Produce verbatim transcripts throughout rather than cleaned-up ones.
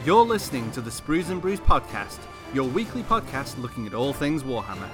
You're listening to the Sprues and Brews podcast, your weekly podcast looking at all things Warhammer.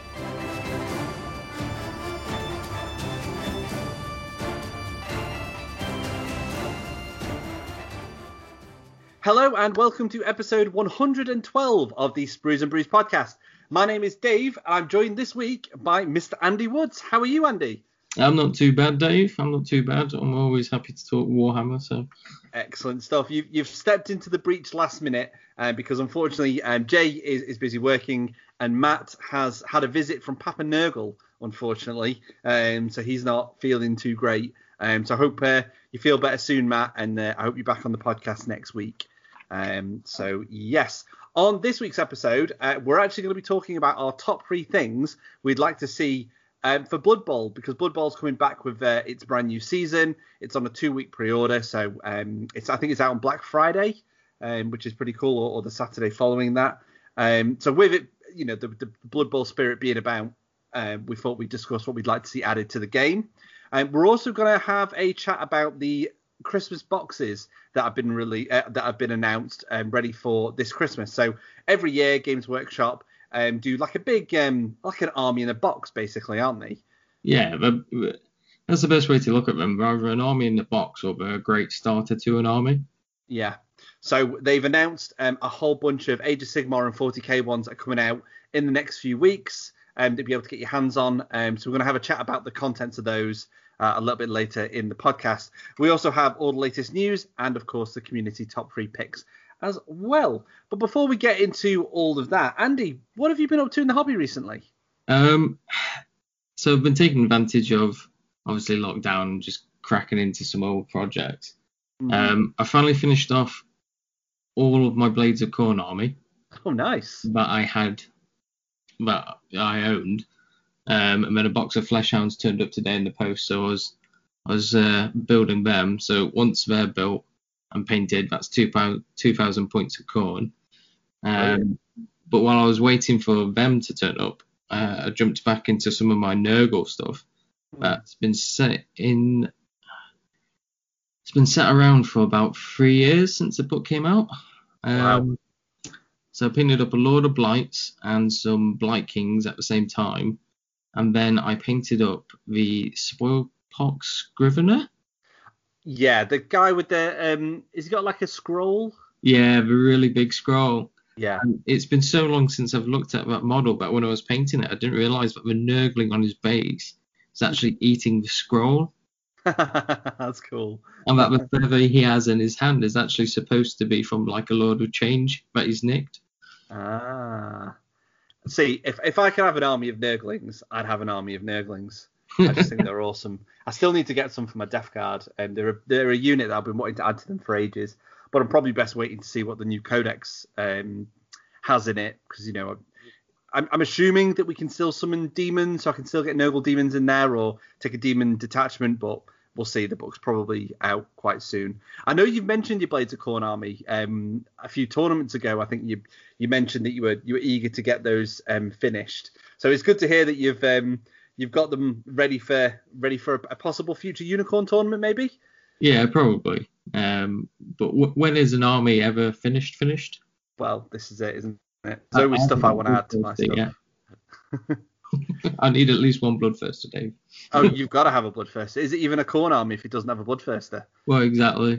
Hello and welcome to episode one hundred twelve of the Sprues and Brews podcast. My name is Dave and I'm joined this week by Mister Andy Woods. How are you, Andy? I'm not too bad, Dave. I'm not too bad. I'm always happy to talk Warhammer. So excellent stuff. You've you've stepped into the breach last minute uh, because unfortunately um, Jay is, is busy working and Matt has had a visit from Papa Nurgle, unfortunately. Um, so he's not feeling too great. Um, so I hope uh, you feel better soon, Matt, and uh, I hope you're back on the podcast next week. Um, so yes, on this week's episode, uh, we're actually going to be talking about our top three things we'd like to see um, for Blood Bowl, because Blood Bowl's coming back with uh, its brand new season. It's on a two-week pre-order, so um, it's I think it's out on Black Friday, um, which is pretty cool, or, or the Saturday following that. Um, so with it, you know, the, the Blood Bowl spirit being about, uh, we thought we'd discuss what we'd like to see added to the game. Um, we're also going to have a chat about the Christmas boxes that have been really uh, that have been announced and ready for this Christmas. So every year, Games Workshop um, do like a big um, like an army in a box, basically, aren't they? Yeah, but that's the best way to look at them. Either an army in the box or a great starter to an army. Yeah. So they've announced um, a whole bunch of Age of Sigmar and forty K ones that are coming out in the next few weeks um, to be able to get your hands on. Um, so we're going to have a chat about the contents of those Uh, a little bit later in the podcast. We also have all the latest news and, of course, the community top three picks as well. But before we get into all of that, Andy, what have you been up to in the hobby recently? Um, so I've been taking advantage of, obviously, lockdown and just cracking into some old projects. Mm. Um, I finally finished off all of my Blades of Khorne army. Oh, nice. That I had, that I owned. Um, and then a box of Flesh Hounds turned up today in the post, so I was I was uh, building them. So once they're built and painted, that's two thousand points of Khorne. Um, oh, yeah. But while I was waiting for them to turn up, uh, I jumped back into some of my Nurgle stuff that's been set in. It's been set around for about three years since the book came out. Um, wow. So I painted up a Lord of Blights and some Blight Kings at the same time. And then I painted up the Spoilpox Scrivener. Yeah, the guy with the, um, has he got like a scroll? Yeah, the really big scroll. Yeah. And it's been so long since I've looked at that model, but when I was painting it, I didn't realise that the Nurgling on his base is actually eating the scroll. That's cool. And that the feather he has in his hand is actually supposed to be from like a Lord of Change that he's nicked. Ah. See, if, if I could have an army of Nurglings, I'd have an army of Nurglings. I just think they're awesome. I still need to get some for my Death Guard. And they're a, they're a unit that I've been wanting to add to them for ages. But I'm probably best waiting to see what the new Codex um, has in it. Because, you know, I'm, I'm assuming that we can still summon demons. So I can still get Nurgle demons in there or take a demon detachment. But we'll see. The book's probably out quite soon. I know you've mentioned your Blades of Khorne army um, a few tournaments ago. I think you you mentioned that you were you were eager to get those um, finished. So it's good to hear that you've um, you've got them ready for ready for a, a possible future Unicorn tournament, maybe. Yeah, probably. Um, but w- when is an army ever finished? Finished? Well, this is it, isn't it? There's always stuff I want to add to my stuff. Yeah. I need at least one Bloodthirster, Dave. Oh, you've got to have a Bloodthirster. Is it even a Khorne army if it doesn't have a Bloodthirster? Well, exactly.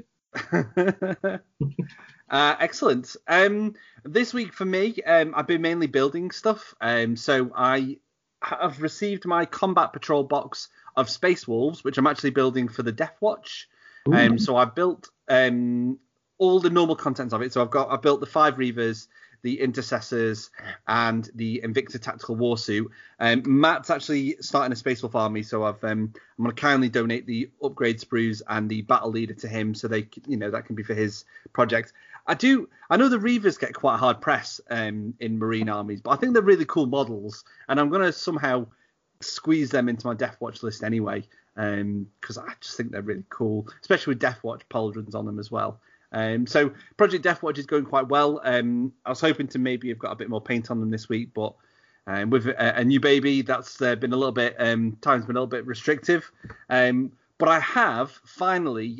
uh, excellent. Um, this week for me, um, I've been mainly building stuff. Um, so I have received my Combat Patrol box of Space Wolves, which I'm actually building for the Death Watch. Um, so I've built um, all the normal contents of it. So I've got I built the five Reavers, the Intercessors, and the Invicta Tactical Warsuit. Um, Matt's actually starting a Space Wolf army, so I've um, I'm going to kindly donate the upgrade sprues and the battle leader to him, so they you know that can be for his project. I do I know the Reavers get quite a hard press um, in Marine armies, but I think they're really cool models, and I'm going to somehow squeeze them into my Death Watch list anyway, because um, I just think they're really cool, especially with Death Watch pauldrons on them as well. Um, so Project Death Watch is going quite well. Um, I was hoping to maybe have got a bit more paint on them this week, but um, with a, a new baby, that's uh, been a little bit, um, time's been a little bit restrictive. Um, but I have finally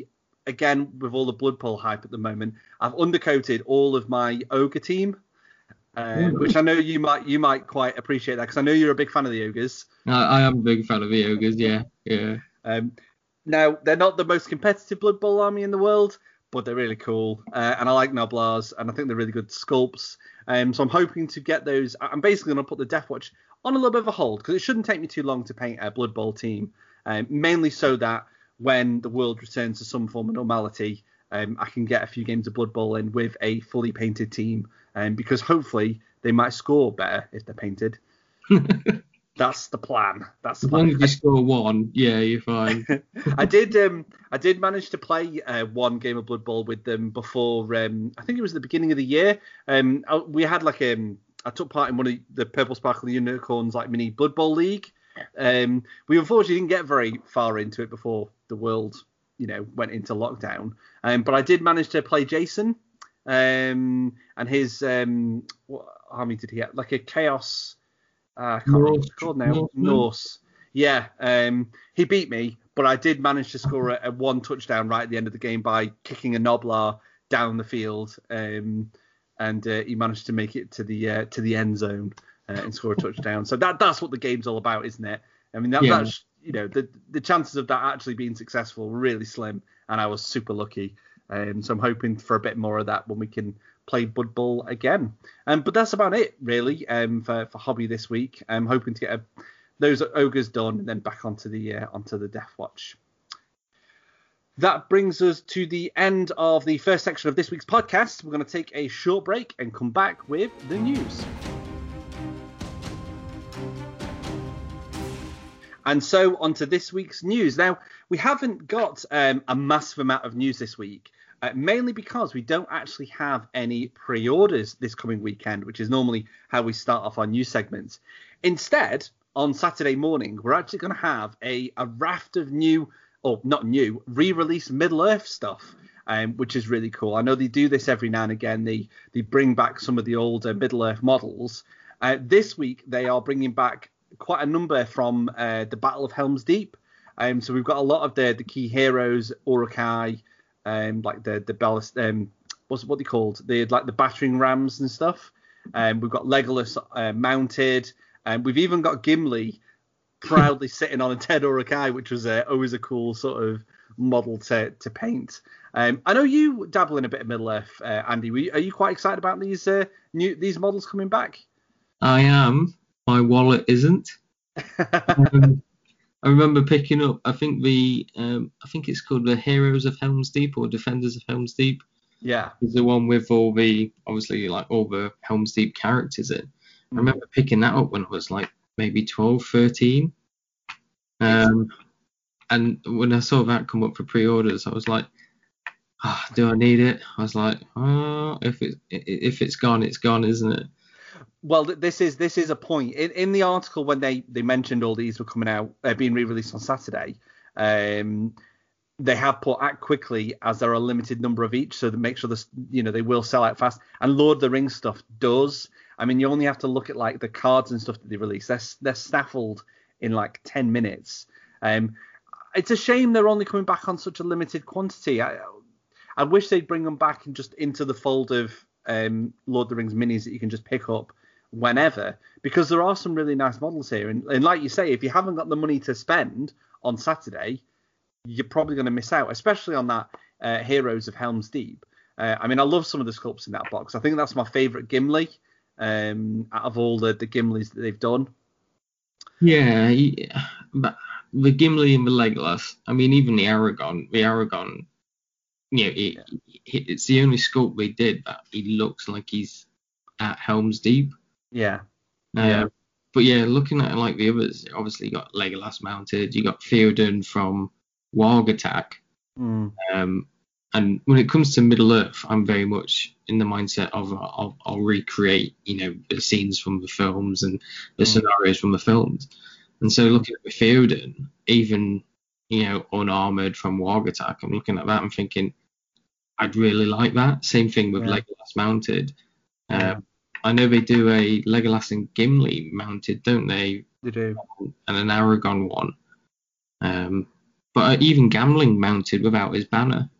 again, with all the Blood Bowl hype at the moment, I've undercoated all of my ogre team, um, which I know you might you might quite appreciate that, because I know you're a big fan of the ogres. I, I am a big fan of the ogres. Yeah, yeah. Um, now they're not the most competitive Blood Bowl army in the world, but they're really cool, uh, and I like Gnoblars, and I think they're really good sculpts. Um, so I'm hoping to get those. I'm basically going to put the Death Watch on a little bit of a hold, because it shouldn't take me too long to paint a Blood Bowl team, um, mainly so that when the world returns to some form of normality, um, I can get a few games of Blood Bowl in with a fully painted team, um, because hopefully they might score better if they're painted. That's the plan. That's the As plan. long as you score one, yeah, you're fine. I did. Um, I did manage to play uh, one game of Blood Bowl with them before. Um, I think it was the beginning of the year. Um, I, we had like um, I took part in one of the Purple Sparkle Unicorns like mini Blood Bowl league. Um, we unfortunately didn't get very far into it before the world, you know, went into lockdown. Um, but I did manage to play Jason, um, and his um, what army did he have? Like a Chaos. Uh, I can't remember what it's called now. Norse. Norse. Yeah. Um, he beat me, but I did manage to score a, a one touchdown right at the end of the game by kicking a Gnoblar down the field, um, and uh, he managed to make it to the uh, to the end zone uh, and score a touchdown. So that that's what the game's all about, isn't it? I mean, that, Yeah. that's you know the the chances of that actually being successful were really slim, and I was super lucky. Um, so I'm hoping for a bit more of that when we can play Blood Bowl again. Um, but that's about it, really, um, for, for hobby this week. I'm hoping to get a, those ogres done and then back onto the uh, onto the Death Watch. That brings us to the end of the first section of this week's podcast. We're going to take a short break and come back with the news. And so on to this week's news. Now, we haven't got um, a massive amount of news this week, uh, mainly because we don't actually have any pre-orders this coming weekend, which is normally how we start off our news segments. Instead, on Saturday morning, we're actually going to have a, a raft of new, or not new, re-released Middle-earth stuff, um, which is really cool. I know they do this every now and again. They, they bring back some of the older Middle-earth models. Uh, this week, they are bringing back quite a number from uh, the Battle of Helm's Deep. Um, so we've got a lot of the the key heroes, Uruk-hai, um, like the the ballast, um, what's what they called? The like the battering rams and stuff. Um, we've got Legolas uh, mounted, and we've even got Gimli proudly sitting on a dead Uruk-hai, which was uh, always a cool sort of model to to paint. Um, I know you dabble in a bit of Middle Earth, uh, Andy. Were you, are you quite excited about these uh, new these models coming back? I am. My wallet isn't. um, I remember picking up. I think the. Um, I think it's called the Heroes of Helm's Deep or Defenders of Helm's Deep. Yeah. It's the one with all the obviously like all the Helm's Deep characters in. I remember picking that up when I was like maybe twelve, thirteen. Um, and when I saw that come up for pre-orders, I was like, oh, do I need it? I was like, oh, if it if it's gone, it's gone, isn't it? Well, this is this is a point in, in the article when they, they mentioned all these were coming out, uh, being re-released on Saturday. Um, they have put act quickly as there are a limited number of each, so to make sure this, you know, they will sell out fast. And Lord of the Rings stuff does. I mean, you only have to look at like the cards and stuff that they release. They're they're snaffled in like ten minutes. Um, it's a shame they're only coming back on such a limited quantity. I I wish they'd bring them back and just into the fold of um, Lord of the Rings minis that you can just pick up whenever, because there are some really nice models here, and, and like you say, if you haven't got the money to spend on Saturday, you're probably going to miss out, especially on that uh, Heroes of Helm's Deep. uh, I mean, I love some of the sculpts in that box. I think that's my favorite Gimli um, out of all the, the Gimlis that they've done. Yeah, yeah, but the Gimli and the Legolas, I mean, even the Aragorn, the Aragorn, you know, it, it, it's the only sculpt they did that he looks like he's at Helm's Deep. Yeah. Uh, yeah. But yeah, looking at like the others, obviously you got Legolas mounted, you got Theoden from Warg Attack. Mm. Um, and when it comes to Middle Earth, I'm very much in the mindset of uh, I'll, I'll recreate, you know, the scenes from the films and the mm. scenarios from the films. And so looking at the Theoden, even, you know, unarmored from Warg Attack, I'm looking at that and thinking, I'd really like that. Same thing with yeah. Legolas mounted. Um, yeah. I know they do a Legolas and Gimli mounted, don't they? They do. And an Aragorn one. Um, but even Gamling mounted without his banner.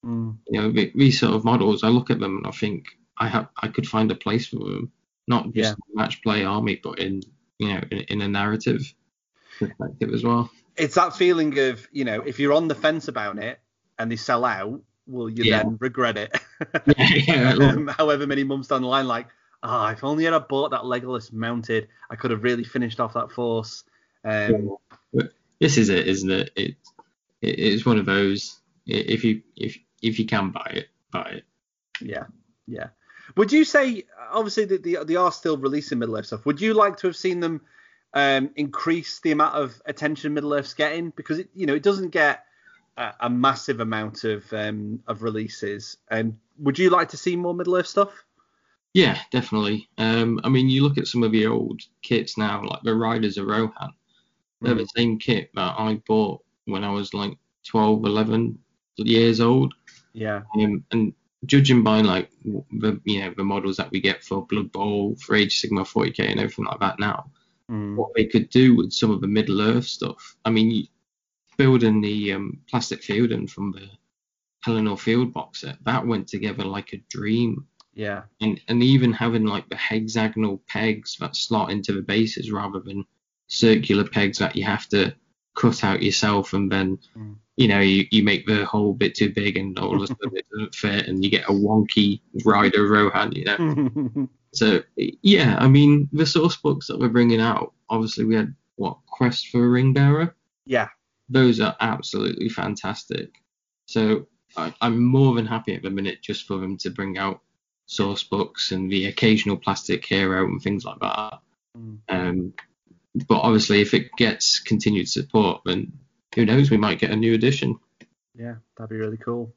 Mm. You know, the- these sort of models, I look at them and I think I have I could find a place for them, not just Yeah. in match play army, but in you know in, in a narrative perspective as well. It's that feeling of, you know, if you're on the fence about it and they sell out, will you Yeah. then regret it? Yeah, yeah, um, however many months down the line, like, ah, oh, if only I'd have bought that Legolas mounted, I could have really finished off that force. Um, yeah. But this is it, isn't it? It, it it's one of those. If you if if you can buy it, buy it. Yeah, yeah. Would you say, obviously, that they, they are still releasing Middle Earth stuff? Would you like to have seen them um, increase the amount of attention Middle Earth's getting? Because it, you know, it doesn't get a, a massive amount of um, of releases. And um, would you like to see more Middle Earth stuff? Yeah, definitely. Um, I mean, you look at some of the old kits now, like the Riders of Rohan. They're mm. the same kit that I bought when I was like twelve, eleven years old. Yeah. Um, and judging by like the you know the models that we get for Blood Bowl, for Age Sigma forty K and everything like that now, mm. what they could do with some of the Middle Earth stuff. I mean, building the um, plastic Theoden from the Pelennor Field box set, that went together like a dream. Yeah. And and even having like the hexagonal pegs that slot into the bases rather than circular pegs that you have to cut out yourself, and then mm. you know you, you make the hole a bit too big and all of a sudden it doesn't fit and you get a wonky Rider Rohan, you know. So yeah, I mean the source books that we're bringing out, obviously we had what Quest for a Ring Bearer. Yeah. Those are absolutely fantastic. So I, I'm more than happy at the minute just for them to bring out source books and the occasional plastic hero and things like that. Mm. Um, but obviously, if it gets continued support, then who knows? We might get a new edition. Yeah, that'd be really cool.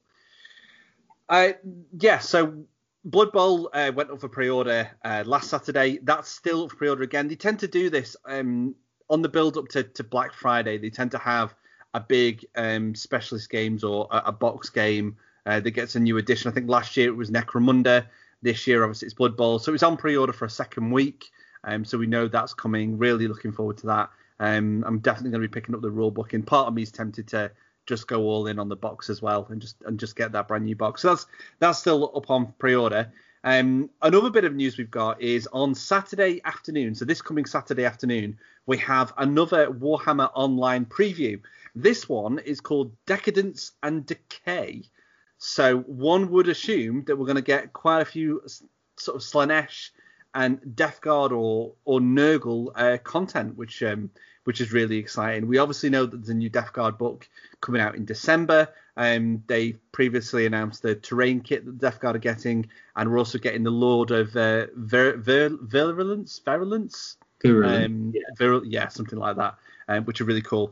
Uh, yeah, so Blood Bowl uh, went up for pre-order uh, last Saturday. That's still up for pre-order again. They tend to do this um, on the build-up to, to Black Friday. They tend to have a big um, specialist games or a, a box game uh, that gets a new edition. I think last year it was Necromunda. This year, obviously, it's Blood Bowl. So it's on pre-order for a second week. Um, so we know that's coming. Really looking forward to that. Um, I'm definitely going to be picking up the rule book. And part of me is tempted to just go all in on the box as well and just and just get that brand new box. So that's that's still up on pre-order. Um, another bit of news we've got is on Saturday afternoon. So this coming Saturday afternoon, we have another Warhammer Online preview. This one is called Decadence and Decay. So one would assume that we're going to get quite a few sort of Slaanesh and Death Guard or or Nurgle uh, content, which um, which is really exciting. We obviously know that there's a new Death Guard book coming out in December. Um, they previously announced the terrain kit that the Death Guard are getting, and we're also getting the Lord of uh, Vir- Vir- Virulence, Virulence, Virulence, um, yeah. Virul- yeah, something like that, um, which are really cool.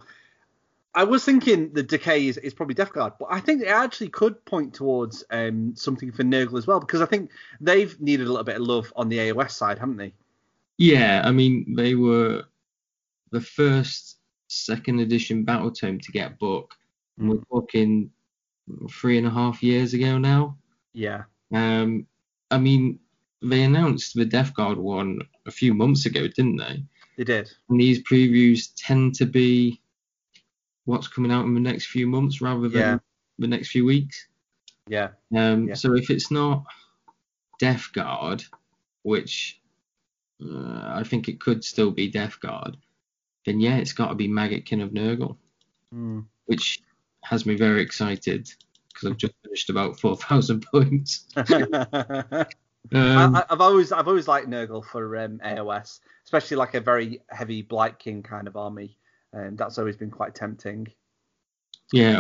I was thinking the Decay is, is probably Death Guard, but I think it actually could point towards um, something for Nurgle as well, because I think they've needed a little bit of love on the A O S side, haven't they? Yeah, I mean, they were the first second edition Battle Tome to get a book. Mm. We're talking three and a half years ago now. Yeah. Um, I mean, they announced the Death Guard one a few months ago, didn't they? They did. And these previews tend to be what's coming out in the next few months rather than yeah. the next few weeks. Yeah. Um. Yeah. So if it's not Death Guard, which uh, I think it could still be Death Guard, then yeah, it's got to be Maggotkin of Nurgle, mm. which has me very excited because I've just finished about four thousand points. um, I, I've always I've always liked Nurgle for um, A O S, especially like a very heavy Blight King kind of army. And um, that's always been quite tempting. Yeah,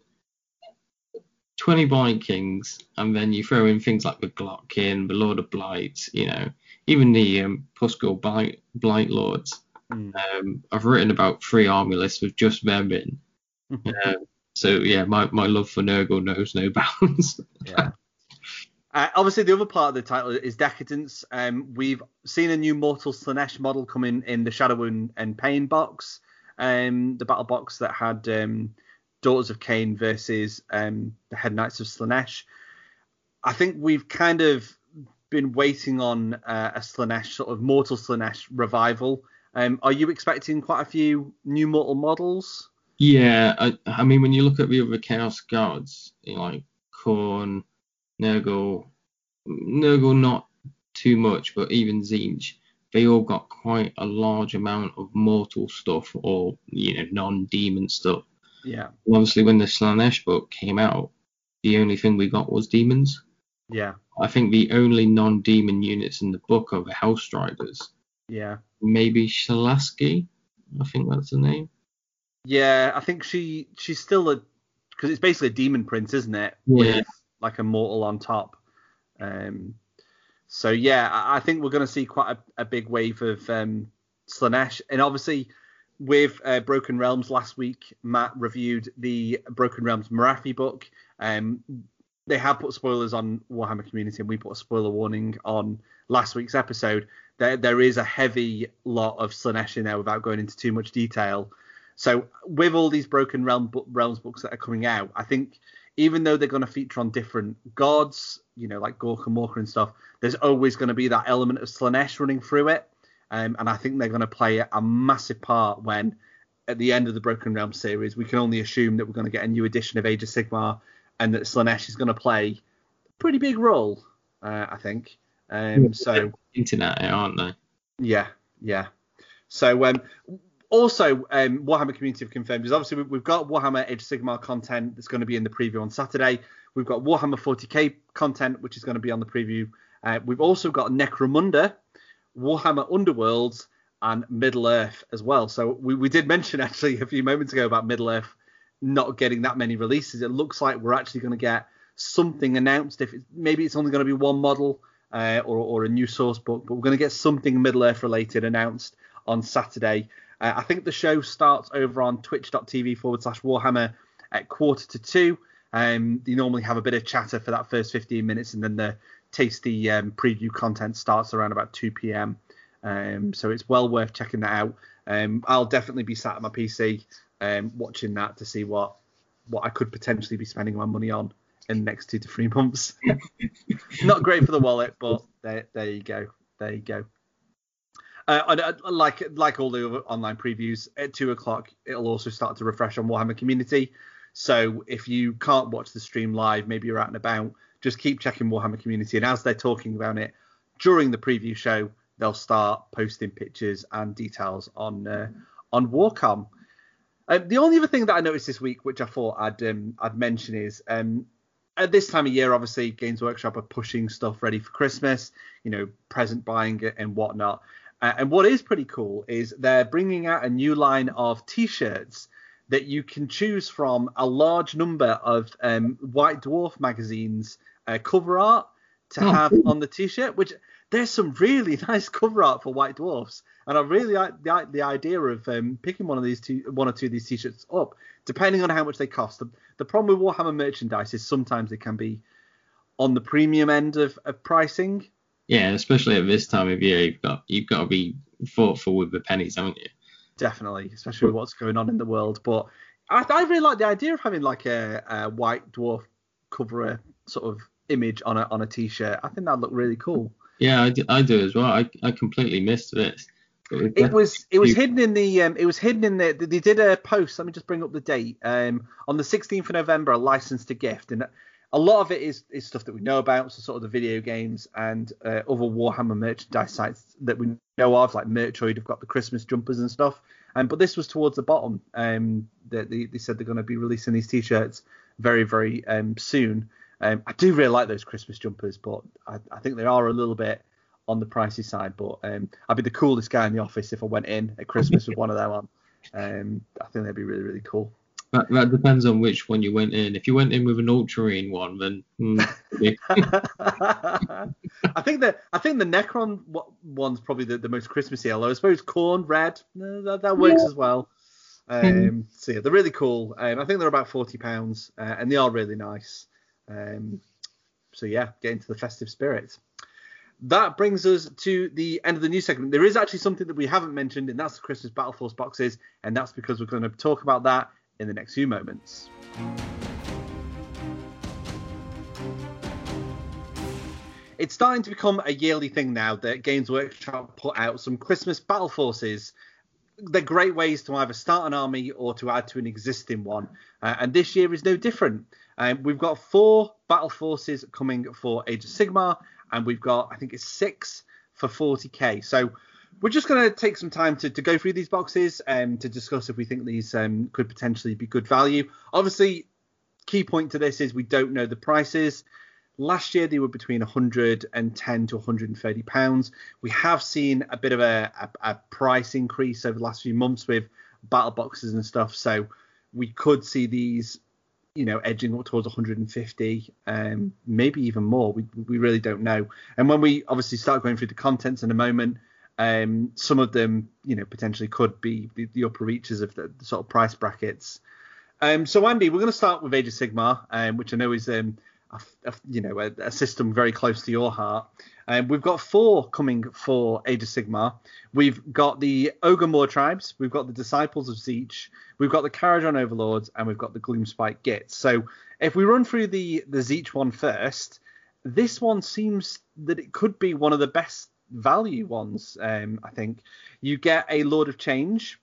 twenty Blight Kings, and then you throw in things like the Glotkin, the Lord of Blight, you know, even the um, Pusgoyle Blight, Blight Lords. Mm. Um, I've written about three army lists with just them in. um, so yeah, my, my love for Nurgle knows no bounds. Yeah. Uh, obviously, the other part of the title is Decadence. Um, we've seen a new Mortal Slaanesh model coming in the Shadow and, and Pain box. Um, the battle box that had um, Daughters of Cain versus um, the Head Knights of Slaanesh. I think we've kind of been waiting on uh, a Slaanesh, sort of Mortal Slaanesh revival. Um, are you expecting quite a few new Mortal models? Yeah, I, I mean, when you look at the other Chaos Guards, you know, like Khorne, Nurgle, Nurgle not too much, but even Tzeentch, they all got quite a large amount of mortal stuff or, you know, non-demon stuff. Yeah. And obviously, when the Slaanesh book came out, the only thing we got was demons. Yeah. I think the only non-demon units in the book are the Hellstriders. Yeah. Maybe Shalaski, I think that's the name. Yeah, I think she she's still a, because it's basically a demon prince, isn't it? Yeah. With like a mortal on top. Um. So yeah, I, I think we're going to see quite a, a big wave of um, Slaanesh, and obviously with uh, Broken Realms last week, Matt reviewed the Broken Realms Morathi book. Um, they have put spoilers on Warhammer Community, and we put a spoiler warning on last week's episode. There, there is a heavy lot of Slaanesh in there without going into too much detail. So with all these Broken Realm, Realms books that are coming out, I think even though they're going to feature on different gods, you know, like Gork and Morka and stuff, there's always going to be that element of Slaanesh running through it. Um, and I think they're going to play a massive part when, at the end of the Broken Realms series, we can only assume that we're going to get a new edition of Age of Sigmar, and that Slaanesh is going to play a pretty big role, uh, I think. Um, so internet, aren't they? Yeah, yeah. So um, also, um, Warhammer Community have confirmed is obviously we've got Warhammer Age of Sigmar content that's going to be in the preview on Saturday. We've got Warhammer forty K content, which is going to be on the preview. Uh, we've also got Necromunda, Warhammer Underworlds, and Middle Earth as well. So we, we did mention actually a few moments ago about Middle Earth not getting that many releases. It looks like we're actually going to get something announced. If it's, maybe it's only going to be one model uh, or, or a new source book, but we're going to get something Middle Earth related announced on Saturday. Uh, I think the show starts over on twitch.tv forward slash Warhammer at quarter to two. Um, you normally have a bit of chatter for that first fifteen minutes, and then the tasty um, preview content starts around about two p.m. Um, so it's well worth checking that out. Um, I'll definitely be sat at my P C um, watching that to see what what I could potentially be spending my money on in the next two to three months. Not great for the wallet, but there, there you go. There you go. Uh, and, uh, like like all the other online previews, at two o'clock, it'll also start to refresh on Warhammer Community. So if you can't watch the stream live, maybe you're out and about, just keep checking Warhammer Community. And as they're talking about it during the preview show, they'll start posting pictures and details on uh, on Warcom. Uh, the only other thing that I noticed this week, which I thought I'd um, I'd mention, is um, at this time of year, obviously, Games Workshop are pushing stuff ready for Christmas, you know, present buying and whatnot. Uh, and what is pretty cool is they're bringing out a new line of T-shirts that you can choose from a large number of um, White Dwarf magazines uh, cover art to Oh, have cool. on the T-shirt, which there's some really nice cover art for White Dwarfs. And I really like the, the idea of um, picking one of these two, one or two of these T-shirts up, depending on how much they cost. The, the problem with Warhammer merchandise is sometimes they can be on the premium end of, of pricing. Yeah, especially at this time of year, you've got you've got to be thoughtful with the pennies, haven't you? Definitely, especially with what's going on in the world. But I, I really like the idea of having like a, a White Dwarf cover sort of image on a on a T-shirt. I think that'd look really cool. Yeah, I do, I do as well. I, I completely missed this. It was, It was it was you- hidden in the um, it was hidden in the they did a post. Let me just bring up the date. Um, on the sixteenth of November, a license to gift, and a lot of it is is stuff that we know about, so sort of the video games and uh, other Warhammer merchandise sites that we know of, like Merchoid have got the Christmas jumpers and stuff. Um, but this was towards the bottom. Um, they, they, they said they're going to be releasing these T-shirts very very um soon. Um, I do really like those Christmas jumpers, but I, I think they are a little bit on the pricey side. But um, I'd be the coolest guy in the office if I went in at Christmas with one of them on. Um, I think they'd be really, really cool. that, that depends on which one you went in. If you went in with an Ultramarine one, then hmm, yeah. I think that I think the Necron one's probably the, the most Christmassy. Although I suppose Khorne red uh, that, that works Yeah. as well. Um, so yeah, they're really cool. Um, I think they're about forty pounds, uh, and they are really nice. Um, so yeah, get into the festive spirit. That brings us to the end of the news segment. There is actually something that we haven't mentioned, and that's the Christmas Battle Force boxes, and that's because we're going to talk about that in the next few moments. It's starting to become a yearly thing now that Games Workshop put out some Christmas Battle Forces they're great ways to either start an army or to add to an existing one. Uh, and this year is no different. Um, we've got four battle forces coming for Age of Sigmar, and we've got, I think it's six for forty K. So we're just going to take some time to, to go through these boxes and to discuss if we think these um, could potentially be good value. Obviously, key point to this is we don't know the prices. Last year, they were between one hundred ten to one hundred thirty pounds. We have seen a bit of a, a, a price increase over the last few months with battle boxes and stuff. So we could see these, you know, edging up towards one hundred fifty, um, maybe even more. We we really don't know. And when we obviously start going through the contents in a moment, um, some of them, you know, potentially could be the, the upper reaches of the, the sort of price brackets. Um, so Andy, we're going to start with Age of Sigmar, um, which I know is um, a, a, you know, a, a system very close to your heart. Um, we've got four coming for Age of Sigmar. We've got the Ogre Moor tribes, we've got the Disciples of Tzeentch, we've got the Kharadron Overlords, and we've got the Gloomspite Gits. So if we run through the, the Tzeentch one first, this one seems that it could be one of the best value ones, um, I think. You get a Lord of Change.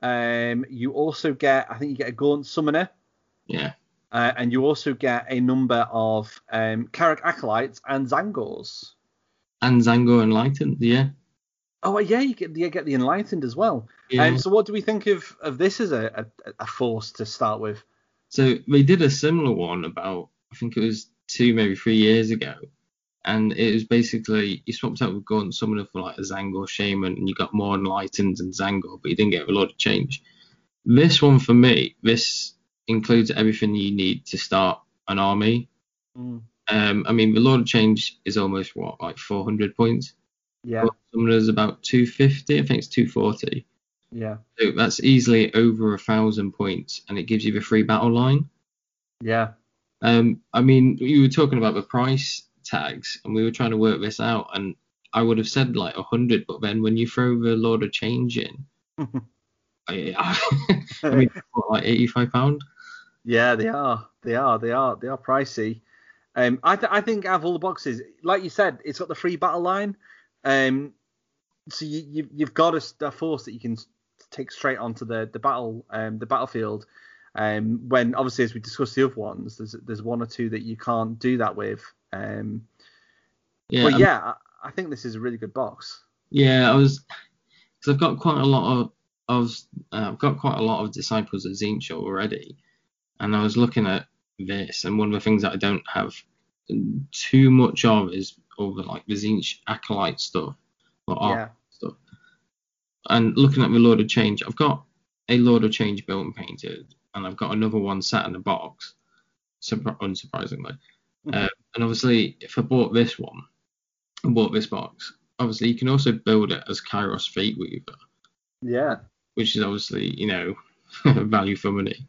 Um, you also get, I think you get a Gaunt Summoner. Yeah. Uh, and you also get a number of um, Carrack Acolytes and Zangors. And Zangor Enlightened, yeah. Oh, yeah, you get, you get the Enlightened as well. Yeah. Um, so what do we think of, of this as a, a, a force to start with? So they did a similar one about, I think it was two, maybe three years ago. And it was basically, you swapped out with Gaunt Summoner for like a Zangor Shaman, and you got more Enlightened and Zangor, but you didn't get a lot of change. This one, for me, this includes everything you need to start an army. Mm. Um, I mean, the Lord of Change is almost, what, like four hundred points? Yeah. Gaunt Summoner's about two fifty, I think it's two forty. Yeah. So that's easily over a thousand points, and it gives you the free battle line. Yeah. Um, I mean, you were talking about the price tags, and we were trying to work this out, and I would have said like a hundred, but then when you throw the Lord of Change in, I, I mean, what, like eighty-five pound. Yeah, they are. They are. They are. They are pricey. Um, I th- I think out of all the boxes, like you said, it's got the free battle line. Um, so you, you you've got a, a force that you can take straight onto the the battle um the battlefield. Um, when obviously, as we discussed the other ones, there's there's one or two that you can't do that with. Um, yeah, but um, yeah, I, I think this is a really good box. Yeah, I was, because I've got quite a lot of, of uh, I've got quite a lot of Disciples of Tzeentch already, and I was looking at this, and one of the things that I don't have too much of is all the like the Tzeentch Acolyte stuff, or Yeah. art stuff. And looking at the Lord of Change, I've got a Lord of Change built and painted, and I've got another one sat in the box, surpri- unsurprisingly. Uh, and obviously, if I bought this one, I bought this box, obviously you can also build it as Kairos Fate Weaver. Yeah. Which is obviously, you know, value for money.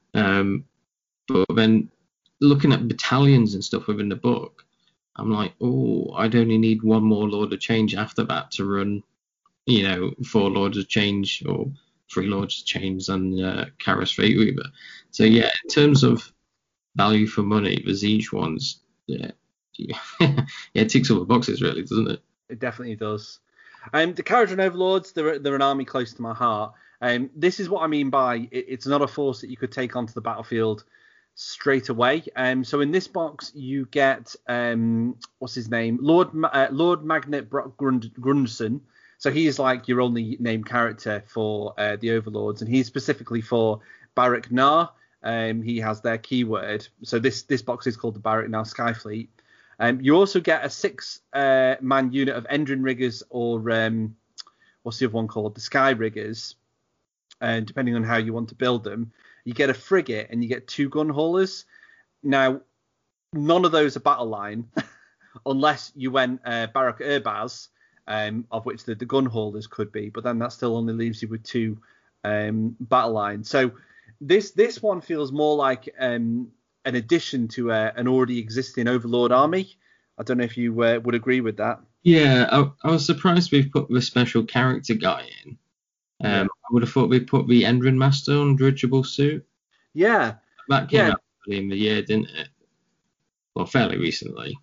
Um, but then looking at battalions and stuff within the book, I'm like, oh, I'd only need one more Lord of Change after that to run, you know, four Lords of Change or three Lords of Change and uh, Kairos Fate Weaver. So yeah, in terms of value for money, the Tzeentch ones, yeah, yeah, it ticks all the boxes really, doesn't it? It definitely does. Um, the Kharadron Overlords, they're, they're an army close to my heart. Um, this is what I mean by it, it's not a force that you could take onto the battlefield straight away. Um, so in this box, you get, um, what's his name? Lord uh, Lord Magnet Grund- Grundson. So he is like your only named character for uh, the Overlords, and he's specifically for Barak Nar. Um, he has their keyword. So this this box is called the Barak Nar Skyfleet. Um, you also get a six-man uh, unit of Endrin Riggers, or um, what's the other one called? The Sky Riggers. And uh, depending on how you want to build them, you get a frigate and you get two gun haulers. Now, none of those are battle line, unless you went uh, Barak Urbaz, um, of which the, the gun haulers could be. But then that still only leaves you with two um, battle lines. So this this one feels more like um, an addition to a, an already existing Overlord army. I don't know if you uh, would agree with that. Yeah, I, I was surprised we've put the special character guy in. Um, yeah. I would have thought we'd put the Endrin Master on Dirigible Suit. Yeah. That came yeah. out in the year, didn't it? Well, fairly recently.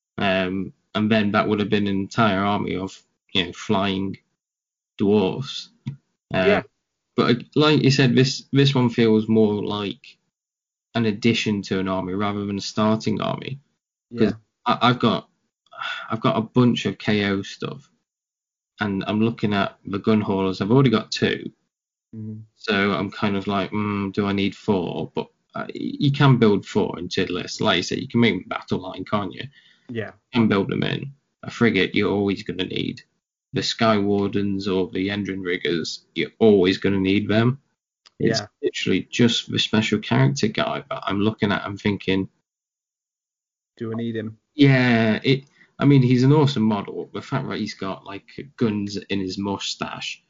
Um, and then that would have been an entire army of, you know, flying dwarves. Uh, Yeah. But uh, like you said, this this one feels more like an addition to an army rather than a starting army. Because Yeah. I've got I've got a bunch of K O stuff, and I'm looking at the gun haulers. I've already got two, Mm. so I'm kind of like, mm, do I need four? But uh, you can build four into the list. Like you said, you can make them battle line, can't you? Yeah. You can build them in. A frigate, you're always going to need. The Sky Wardens or the Endrin Riggers, you're always going to need them. It's Yeah. literally just the special character guy that I'm looking at and thinking, Do I need him? yeah, it. I mean, he's an awesome model. The fact that he's got like guns in his mustache,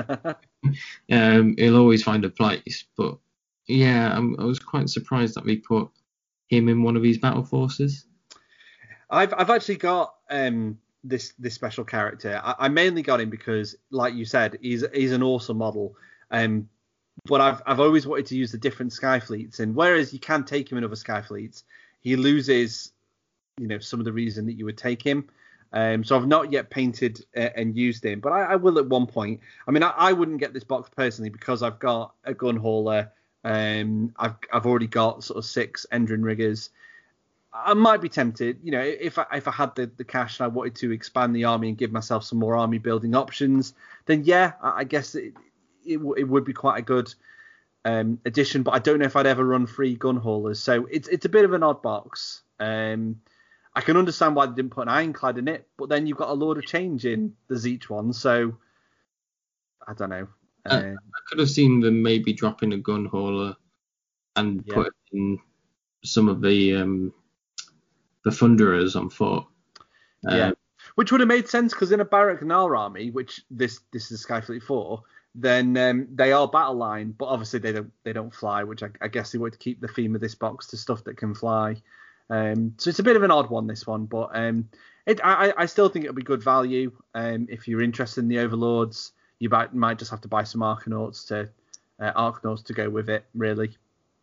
um, he'll always find a place. But yeah, I'm, I was quite surprised that we put him in one of these battle forces. I've I've actually got um this this special character. I, I mainly got him because, like you said, he's he's an awesome model. Um, but I've I've always wanted to use the different sky fleets, and whereas you can take him in other sky fleets, he loses, you know, some of the reason that you would take him. Um, so I've not yet painted uh, and used him, but I, I will at one point. I mean, I, I wouldn't get this box personally because I've got a gun hauler. Um, I've I've already got sort of six Endrin riggers. I might be tempted, you know, if I if I had the, the cash and I wanted to expand the army and give myself some more army building options, then yeah, I, I guess it it, w- it would be quite a good um, addition. But I don't know if I'd ever run free gun haulers, so it's it's a bit of an odd box. Um, I can understand why they didn't put an ironclad in it, but then you've got a Lord of Change in the Zeech one, so I don't know. Uh, Uh, I could have seen them maybe dropping a gun hauler and yeah, putting some of the um, the thunderers on foot. yeah, Uh, which would have made sense because in a Barak Nar army, which this this is Skyfleet four, then um, they are battle line, but obviously they don't they don't fly, which I, I guess they want to keep the theme of this box to stuff that can fly. Um, so it's a bit of an odd one, this one, but um, it I, I still think it'll be good value. Um, if you're interested in the Overlords, you might, might just have to buy some Arcanauts to uh, Arcanauts to go with it, really.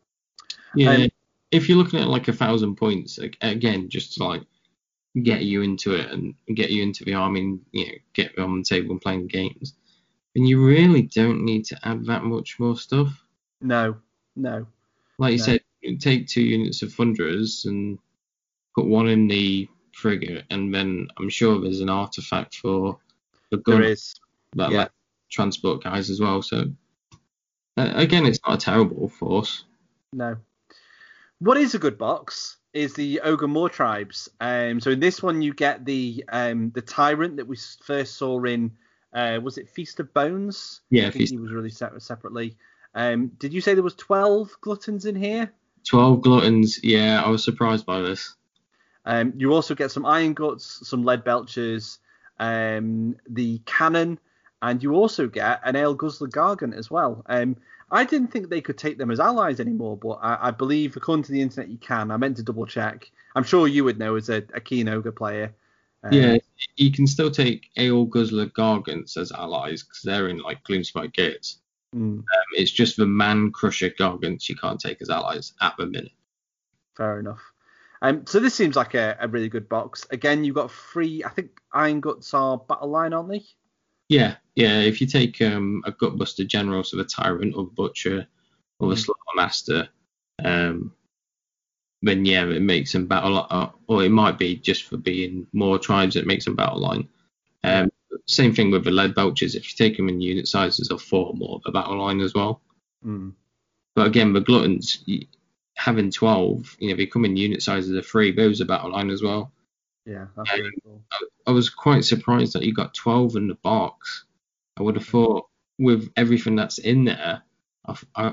yeah, Um, if you're looking at like a thousand points, ag- again, just to like get you into it and get you into the army and you know get on the table and playing games, then you really don't need to add that much more stuff. no, no, Like you no. said, take two units of thunderers and put one in the frigate, and then I'm sure there's an artifact for the There gun is, that yeah, let transport guys as well. So uh, again, it's not a terrible force. no. What is a good box is the Ogre Moor tribes. Um, so in this one you get the um, the tyrant that we s- first saw in uh, was it Feast of Bones? Yeah, I if think he's he was really set separately. Um, did you say there was twelve gluttons in here? twelve gluttons. Yeah, I was surprised by this. Um, you also get some Iron Guts, some Lead Belchers, um, the cannon, and you also get an Ale Guzzler Gargant as well. Um, I didn't think they could take them as allies anymore, but I, I believe, according to the internet, you can. I meant to double check. I'm sure you would know as a, a keen ogre player. Yeah, Um, you can still take Aeol Guzzler Gargants as allies because they're in like Gloomspite Gates. mm, Um, it's just the Man Crusher Gargants you can't take as allies at the minute. fair enough. Um, so this seems like a, a really good box. Again, you've got three. I think Iron Guts are battle line, aren't they? Yeah, yeah. If you take um, a Gutbuster General, so the Tyrant or the Butcher or the Mm. Slaughter Master, um, then yeah, it makes them battle. Uh, or it might be just for being more tribes, it makes them battle line. Um, Same thing with the Lead Belchers. If you take them in unit sizes of four or more, the battle line as well. Mm. But again, the Gluttons, you- having twelve, you know, they come in unit sizes of three, those are battle line as well. Yeah, that's Yeah, really cool. I, I was quite surprised that you got twelve in the box. I would have thought with everything that's in there, I, I,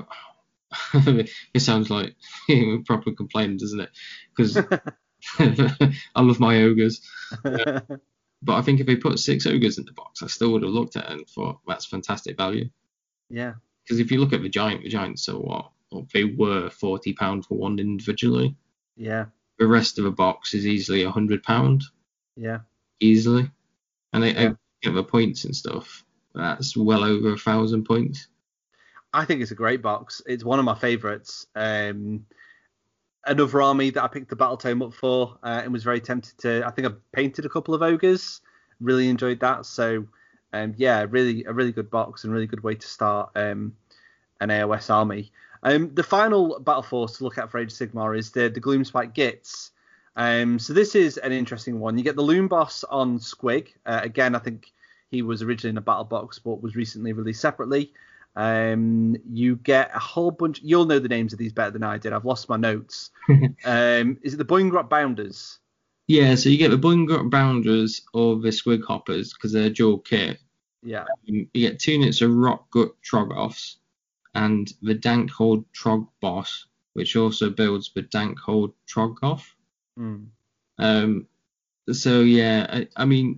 it sounds like proper complaining, doesn't it? Because I love my ogres. Uh, but I think if they put six ogres in the box, I still would have looked at it and thought that's fantastic value. Yeah, Because if you look at the giant, the giants are what? Well, they were forty pounds for one individually. yeah, The rest of the box is easily a hundred pound, yeah, easily. And I, yeah. I get the points and stuff. That's well over a thousand points. I think it's a great box. It's one of my favourites. Um, another army that I picked the Battle Tome up for uh, and was very tempted to. I think I painted a couple of ogres. Really enjoyed that. So um, yeah, really a really good box and really good way to start um, an A O S army. Um, the final battle force to look at for Age of Sigmar is the the Gloomspite Gitz. Um, so this is an interesting one. You get the Loom Boss on Squig. Uh, again, I think he was originally in a battle box, but was recently released separately. Um, you get a whole bunch. You'll know the names of these better than I did. I've lost my notes. um, is it the Boingrot Bounders? Yeah, so you get the Boingrot Bounders or the Squig Hoppers because they're dual kit. Yeah. Um, you get two units of Rockgut Troggoths and the Dankhold Trog Boss, which also builds the Dankhold Troggoth. Mm. Um, so yeah, I, I mean,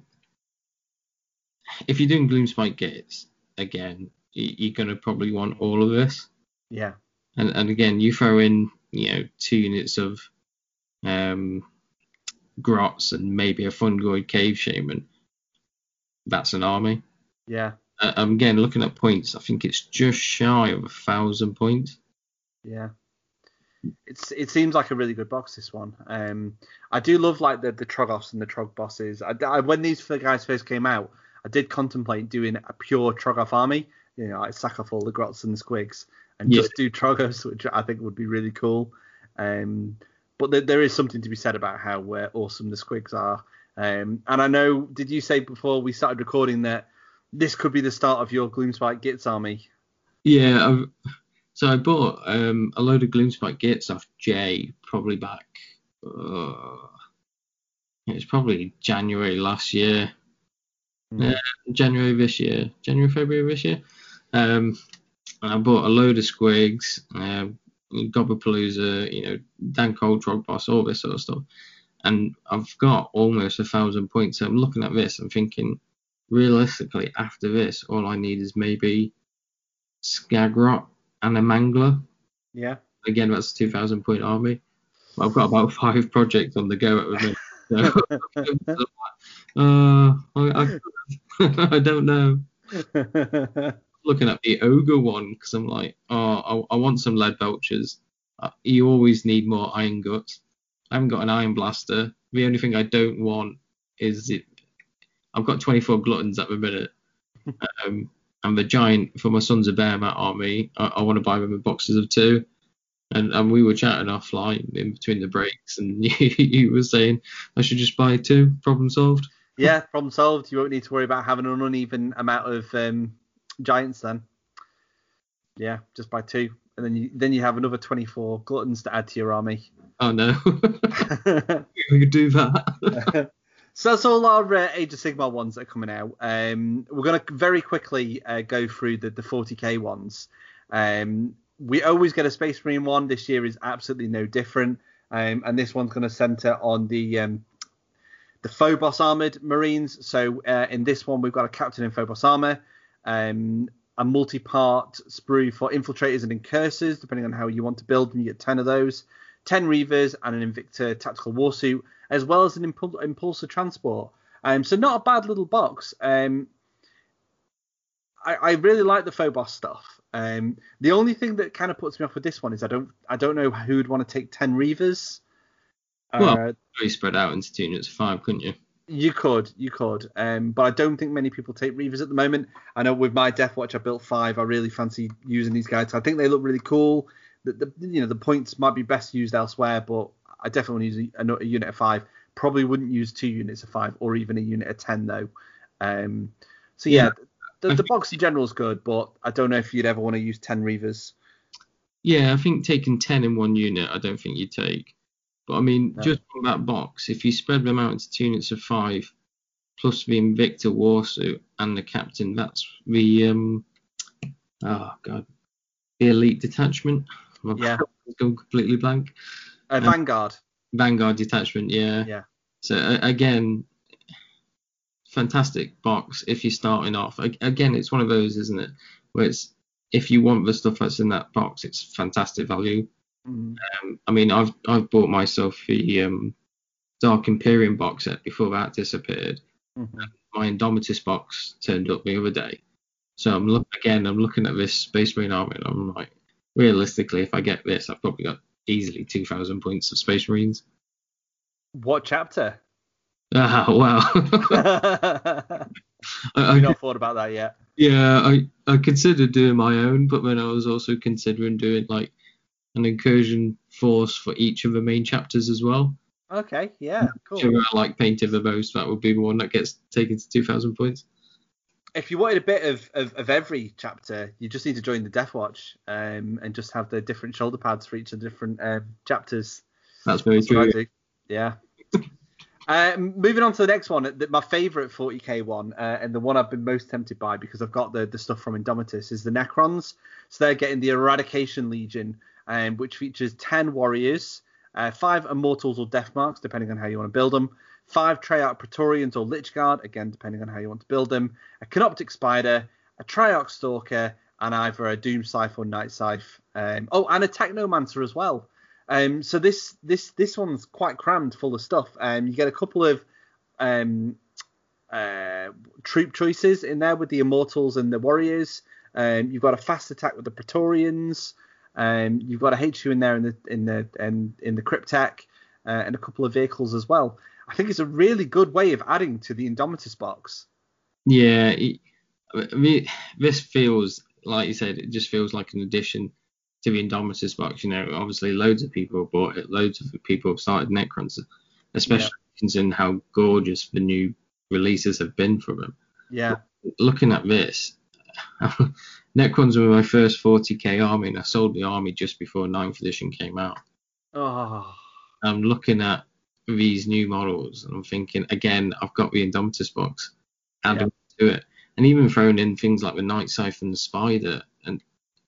if you're doing Gloomspite Gates again, you, you're gonna probably want all of this. Yeah. And and again, you throw in you know two units of um Grots and maybe a Fungoid Cave Shaman. That's an army. Yeah. Uh, I'm again looking at points. I think it's just shy of a thousand points. Yeah. It's it seems like a really good box, this one. Um, I do love like the the Troggoths and the Trog bosses. I, I, when these guys first came out, I did contemplate doing a pure Troggoth army. You know, like sack off all the Grots and the Squigs and Yeah. just do Troggoths, which I think would be really cool. Um, but there, there is something to be said about how uh, awesome the Squigs are. Um, and I know, did you say before we started recording that this could be the start of your Gloomspite Gitz army? Yeah, I've, so I bought um, a load of Gloomspite Gits off Jay probably back. Uh, it was probably January last year. Mm. Uh, January this year. January, February this year. Um, and I bought a load of Squigs, um, Gobblepalooza, you know, Dankhold Trog Boss, all this sort of stuff. And I've got almost a thousand points. So I'm looking at this and thinking, realistically, after this, all I need is maybe Skagrot and a Mangler. Yeah. Again, that's a two thousand point army. I've got about five projects on the go at the minute. So, uh, I, I, I don't know. Looking at the Ogre one because I'm like, oh, I, I want some Lead Belchers. Uh, you always need more Iron Guts. I haven't got an Iron Blaster. The only thing I don't want is it. I've got twenty-four Gluttons at the minute. Um, and the Giant for my Sons of Behemat army, I, I want to buy them in boxes of two. And and we were chatting offline in between the breaks, and you, you were saying I should just buy two. Problem solved. Yeah, problem solved. You won't need to worry about having an uneven amount of um, giants then. Yeah, just buy two, and then you then you have another twenty-four Gluttons to add to your army. Oh no, we could do that. So that's all our uh, Age of Sigmar ones that are coming out. Um, we're going to very quickly uh, go through the, the forty K ones. Um, we always get a Space Marine one. This year is absolutely no different. Um, and this one's going to center on the um, the Phobos Armored Marines. So uh, in this one, we've got a Captain in Phobos Armor, um, a multi-part sprue for Infiltrators and Incursors, depending on how you want to build them. You get ten of those, ten Reavers, and an Invicta Tactical Warsuit, as well as an impul- Impulsor Transport. Um, so not a bad little box. Um, I, I really like the Phobos stuff. Um, the only thing that kind of puts me off with this one is I don't I don't know who would want to take ten Reavers. Well, Uh, you spread out into two units of five, couldn't you? You could, you could, um, but I don't think many people take Reavers at the moment. I know with my Death Watch, I built five. I really fancy using these guys. I think they look really cool. The, the you know the points might be best used elsewhere, but I definitely use a, a unit of five. Probably wouldn't use two units of five or even a unit of ten though. Um, so yeah, Yeah. the, the box in general is good, but I don't know if you'd ever want to use ten Reavers. Yeah, I think taking ten in one unit, I don't think you take. But I mean, No. just from that box, if you spread them out into two units of five, plus the Invicta Warsuit and the Captain, that's the um, oh god, the Elite Detachment. Yeah. It's gone completely blank. Uh, Um, Vanguard. Vanguard Detachment, yeah. Yeah. So uh, again, fantastic box if you're starting off. A- Again, it's one of those, isn't it, where it's if you want the stuff that's in that box, it's fantastic value. Mm. Um, I mean, I've I've bought myself the um, Dark Imperium box set before that disappeared. Mhm. My Indomitus box turned up the other day, so I'm look again. I'm looking at this Space Marine army, and I'm like, realistically, if I get this, I've probably got easily two thousand points of Space Marines. What chapter? Ah, wow. I, We've I, not thought about that yet. yeah, I, I considered doing my own, but then I was also considering doing like an incursion force for each of the main chapters as well. Okay, yeah, cool. Whichever I like painted the most, that would be the one that gets taken to two thousand points. If you wanted a bit of, of, of every chapter, you just need to join the Death Watch um, and just have the different shoulder pads for each of the different um, chapters. That's very That's what I true. do. Yeah. Uh, moving on to the next one, the, my favourite forty K one, uh, and the one I've been most tempted by because I've got the, the stuff from Indomitus, is the Necrons. So they're getting the Eradication Legion, um, which features ten warriors, uh, five Immortals or Death Marks, depending on how you want to build them, five Treyarch Praetorians or Lich Guard, again, depending on how you want to build them, a Canoptic Spider, a Treyarch Stalker, and either a Doom Scythe or Night Scythe. Um, oh, and a Technomancer as well. Um, so this this this one's quite crammed full of stuff. Um, you get a couple of um, uh, troop choices in there with the Immortals and the Warriors. Um, you've got a fast attack with the Praetorians. Um, you've got a H Q in there in the in the in, in the Cryptek, uh, and a couple of vehicles as well. I think it's a really good way of adding to the Indomitus box. Yeah, it, I mean, this feels like you said, it just feels like an addition to the Indomitus box. You know, obviously loads of people have bought it, loads of people have started Necrons, especially yeah. considering how gorgeous the new releases have been for them. Yeah. Looking at this, Necrons were my first forty K army, and I sold the army just before ninth edition came out. Oh. I'm looking at these new models, and I'm thinking, again, I've got the Indomitus box, add them to it, and even throwing in things like the Night Scythe and the Spider, and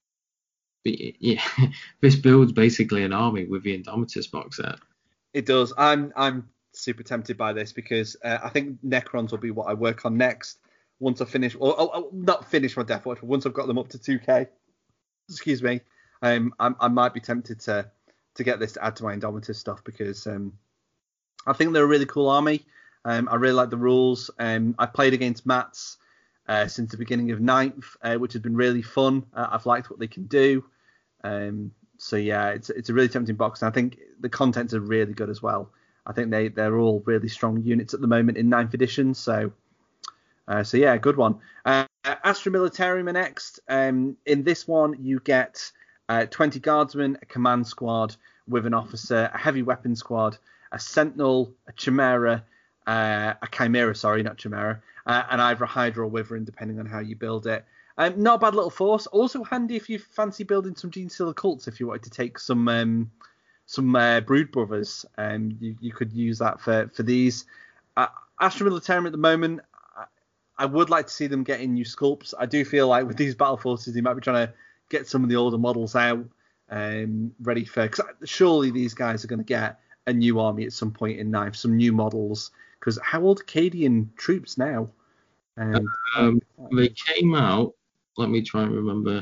yeah, this builds basically an army with the Indomitus box set. It does. I'm I'm super tempted by this because uh, I think Necrons will be what I work on next once I finish, or oh, oh, not finish my Death Watch, but once I've got them up to two K. Excuse me. Um, I, I might be tempted to to get this to add to my Indomitus stuff because um, I think they're a really cool army. Um, I really like the rules. Um, I played against Matt's uh, since the beginning of ninth, uh, which has been really fun. Uh, I've liked what they can do. Um, so yeah, it's it's a really tempting box, and I think the contents are really good as well. I think they they're all really strong units at the moment in ninth edition. So uh, so yeah, good one. Uh, Astra Militarum are next. Um, in this one, you get uh, twenty guardsmen, a command squad with an officer, a heavy weapon squad, a sentinel, a chimera, uh, a chimera, sorry, not chimera, uh, and either a hydra or wyvern, depending on how you build it. Um, not a bad little force. Also handy if you fancy building some Genestealer cults. If you wanted to take some um, some uh, Brood Brothers, um, you, you could use that for for these. Uh, Astra Militarum at the moment, I, I would like to see them getting new sculpts. I do feel like with these battle forces, they might be trying to get some of the older models out, um, ready for. Because surely these guys are going to get a new army at some point in ninth, some new models. Because how old are Cadian troops now? Um, um, they came out. Let me try and remember.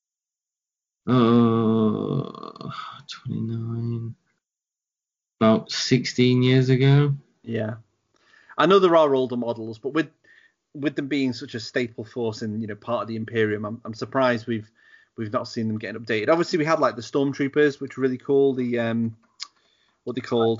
Uh, twenty-nine. About sixteen years ago. Yeah. I know there are older models, but with with them being such a staple force and, you know, part of the Imperium, I'm, I'm surprised we've we've not seen them getting updated. Obviously, we had like the Stormtroopers, which were really cool. The um, what they called?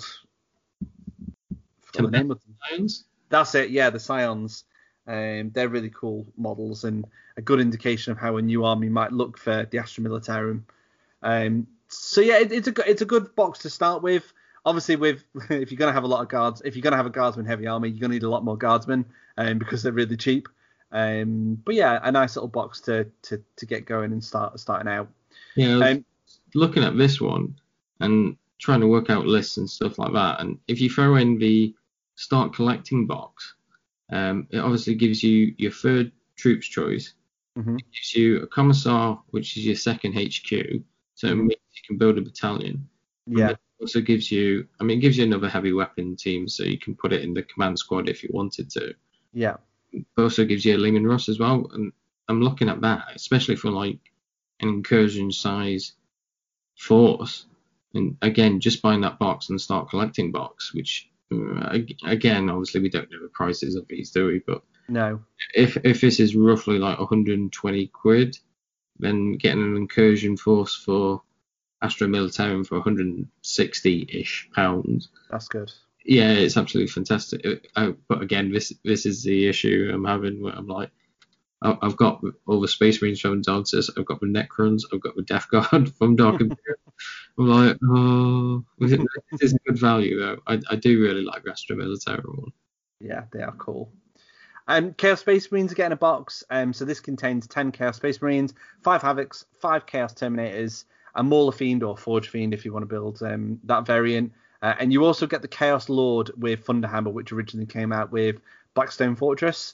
The name of them. Scions? That's it. Yeah, the Scions. Um, they're really cool models and a good indication of how a new army might look for the Astra Militarum. Um, so yeah, it, it's a it's a good box to start with. Obviously, with if you're gonna have a lot of guards, if you're gonna have a guardsman heavy army, you're gonna need a lot more guardsmen, um, because they're really cheap. Um, but yeah, a nice little box to to, to get going and start starting out. Yeah, um, looking at this one and trying to work out lists and stuff like that, and if you throw in the start collecting box. Um, it obviously gives you your third troops choice. Mm-hmm. It gives you a commissar, which is your second H Q, so mm-hmm. it means you can build a battalion. Yeah. It also gives you, I mean, it gives you another heavy weapon team, so you can put it in the command squad if you wanted to. Yeah. It also gives you a Leman Russ as well, and I'm looking at that, especially for like an incursion size force. And again, just buying that box and start collecting box, which. Uh, again, obviously we don't know the prices of these, do we? But no. If if this is roughly like one hundred twenty quid, then getting an incursion force for Astra Militarum for one hundred sixty-ish pounds. That's good. Yeah, it's absolutely fantastic. Uh, but again, this this is the issue I'm having where I'm like, I- I've got all the Space Marines from Dances, I've got the Necrons, I've got the Death Guard from Dark Imperium. I'm like, oh, this is good value though. I, I do really like the Astra Militarum one. Yeah, they are cool. Um, Chaos Space Marines are getting a box. Um, so this contains ten Chaos Space Marines, five Havocs, five Chaos Terminators, a Mauler Fiend or Forge Fiend if you want to build um, that variant. Uh, and you also get the Chaos Lord with Thunderhammer, which originally came out with Blackstone Fortress.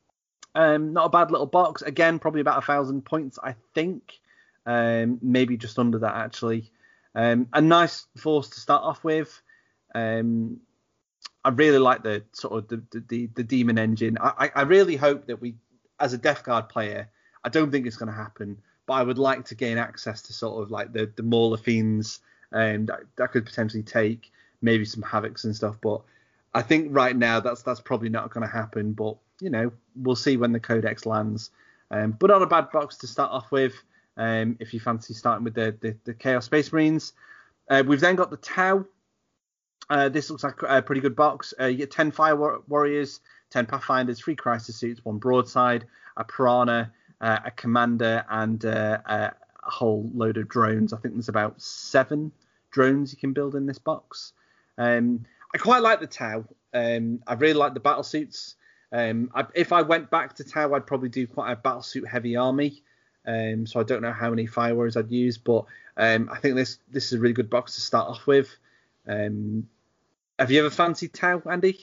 Um, not a bad little box. Again, probably about a thousand points, I think. Um, maybe just under that, actually. Um, a nice force to start off with. Um, I really like the sort of the the, the demon engine. I, I really hope that we, as a Death Guard player, I don't think it's going to happen, but I would like to gain access to sort of like the the Mauler Fiends, and that, that could potentially take maybe some Havocs and stuff. But I think right now that's that's probably not going to happen. But you know, we'll see when the Codex lands. Um, but not a bad box to start off with. Um, if you fancy starting with the the, the Chaos Space Marines, uh, we've then got the Tau. Uh, this looks like a pretty good box. Uh, you get ten Fire war- Warriors, ten Pathfinders, three Crisis Suits, one Broadside, a Piranha, uh, a Commander, and uh, a whole load of drones. I think there's about seven drones you can build in this box. Um, I quite like the Tau. Um, I really like the battle suits. Um, I, if I went back to Tau, I'd probably do quite a battle suit heavy army. Um, so I don't know how many Fire Warriors I'd use, but um, I think this this is a really good box to start off with. Um, have you ever fancied Tau, Andy?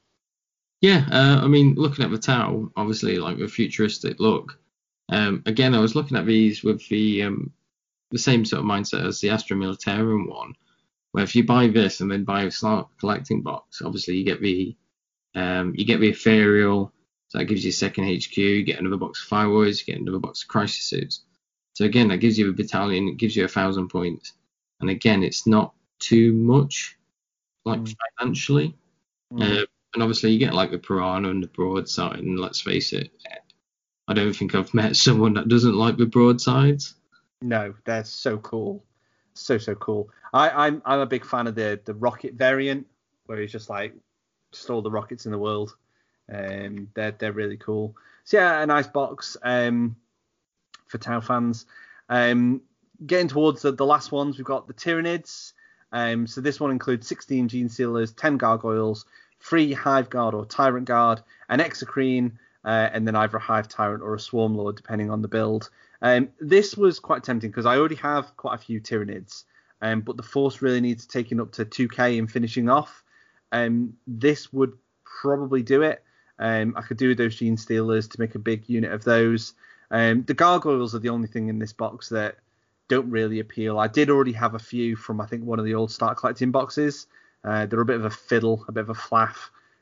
Yeah, uh, I mean, looking at the Tau, obviously, like the futuristic look. Um, again, I was looking at these with the um, the same sort of mindset as the Astra Militarum one, where if you buy this and then buy a Start Collecting box, obviously you get the um, you get the Ethereal, so that gives you a second H Q. You get another box of Fire Warriors, you get another box of Crisis Suits. So again, that gives you a battalion, it gives you a thousand points, and again, it's not too much, like mm. financially. Mm. Uh, and obviously, you get like the Piranha and the Broadside, and let's face it, I don't think I've met someone that doesn't like the Broadsides. No, they're so cool, so so cool. I, I'm I'm a big fan of the the rocket variant, where he's just like just all the rockets in the world. Um, they're they're really cool. So yeah, a nice box um for Tau fans. Um, getting towards the, the last ones, we've got the Tyranids. Um, so this one includes sixteen Gene Stealers, ten Gargoyles, three Hive Guard or Tyrant Guard, an Exocrine, uh, and then either a Hive Tyrant or a Swarm Lord, depending on the build. Um, this was quite tempting because I already have quite a few Tyranids, um, but the force really needs taking up to two K and finishing off. Um, this would probably do it. Um, I could do those Gene Stealers to make a big unit of those. Um, the Gargoyles are the only thing in this box that don't really appeal. I did already have a few from, I think, one of the old Start Collecting boxes. Uh, they're a bit of a fiddle, a bit of a flaff.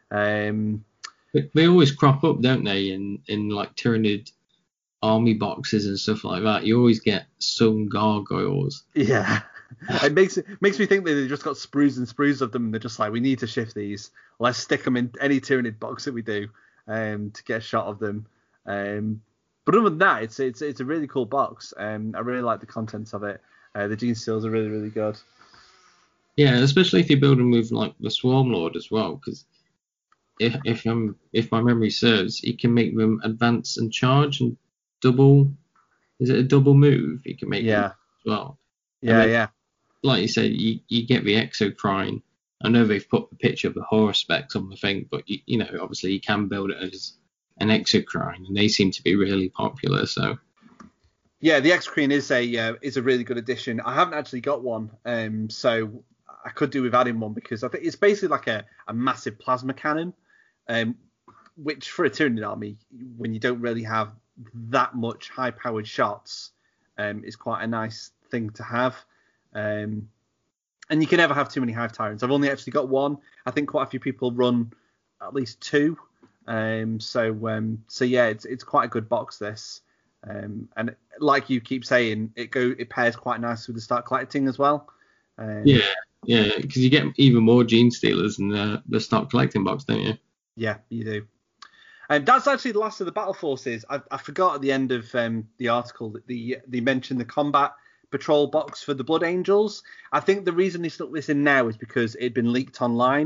Um, they always crop up, don't they, in, in like Tyranid army boxes and stuff like that. You always get some Gargoyles. Yeah. It makes it makes me think that they just got sprues and sprues of them, and they're just like, we need to shift these. Let's stick them in any Tyranid box that we do um, to get a shot of them. Um, but other than that, it's it's it's a really cool box. Um, I really like the contents of it. Uh, the Gene Steals are really really good. Yeah, especially if you're building with like the Swarm Lord as well, because if if um if my memory serves, you can make them advance and charge and double. Is it a double move? You can make yeah. them as well. Yeah, then, yeah. Like you said, you, you get the Exocrine. I know they've put the picture of the horror specs on the thing, but you, you know, obviously you can build it as an Exocrine, and they seem to be really popular. So yeah, the Exocrine is a uh, is a really good addition. I haven't actually got one, um, so I could do with adding one because I think it's basically like a, a massive plasma cannon, um, which for a Tyranid army, when you don't really have that much high powered shots, um, is quite a nice thing to have. Um, and you can never have too many Hive Tyrants. I've only actually got one. I think quite a few people run at least two. Um, so um, so yeah, it's it's quite a good box this. Um, and like you keep saying, it go it pairs quite nicely with the Start Collecting as well. Um, yeah, yeah, because you get even more Gene Stealers in the the Start Collecting box, don't you? Yeah, you do. And that's actually the last of the battle forces. I, I forgot at the end of um, the article that the they mentioned the combat patrol box for the Blood Angels. I think the reason they stuck this in now is because it'd been leaked online,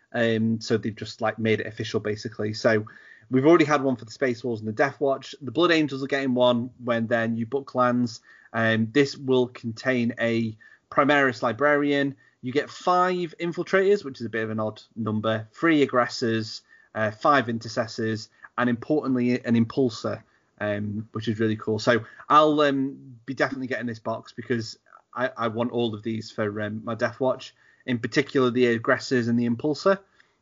Um, so they've just like made it official basically. So we've already had one for the Space Wolves and the Death Watch. The Blood Angels are getting one when their new book lands. Um, this will contain a Primaris Librarian. You get five Infiltrators, which is a bit of an odd number, three Aggressors, uh, five Intercessors, and importantly, an Impulsor, um, which is really cool. So I'll um, be definitely getting this box because I, I want all of these for um, my Death Watch, in particular the Aggressors and the Impulsor.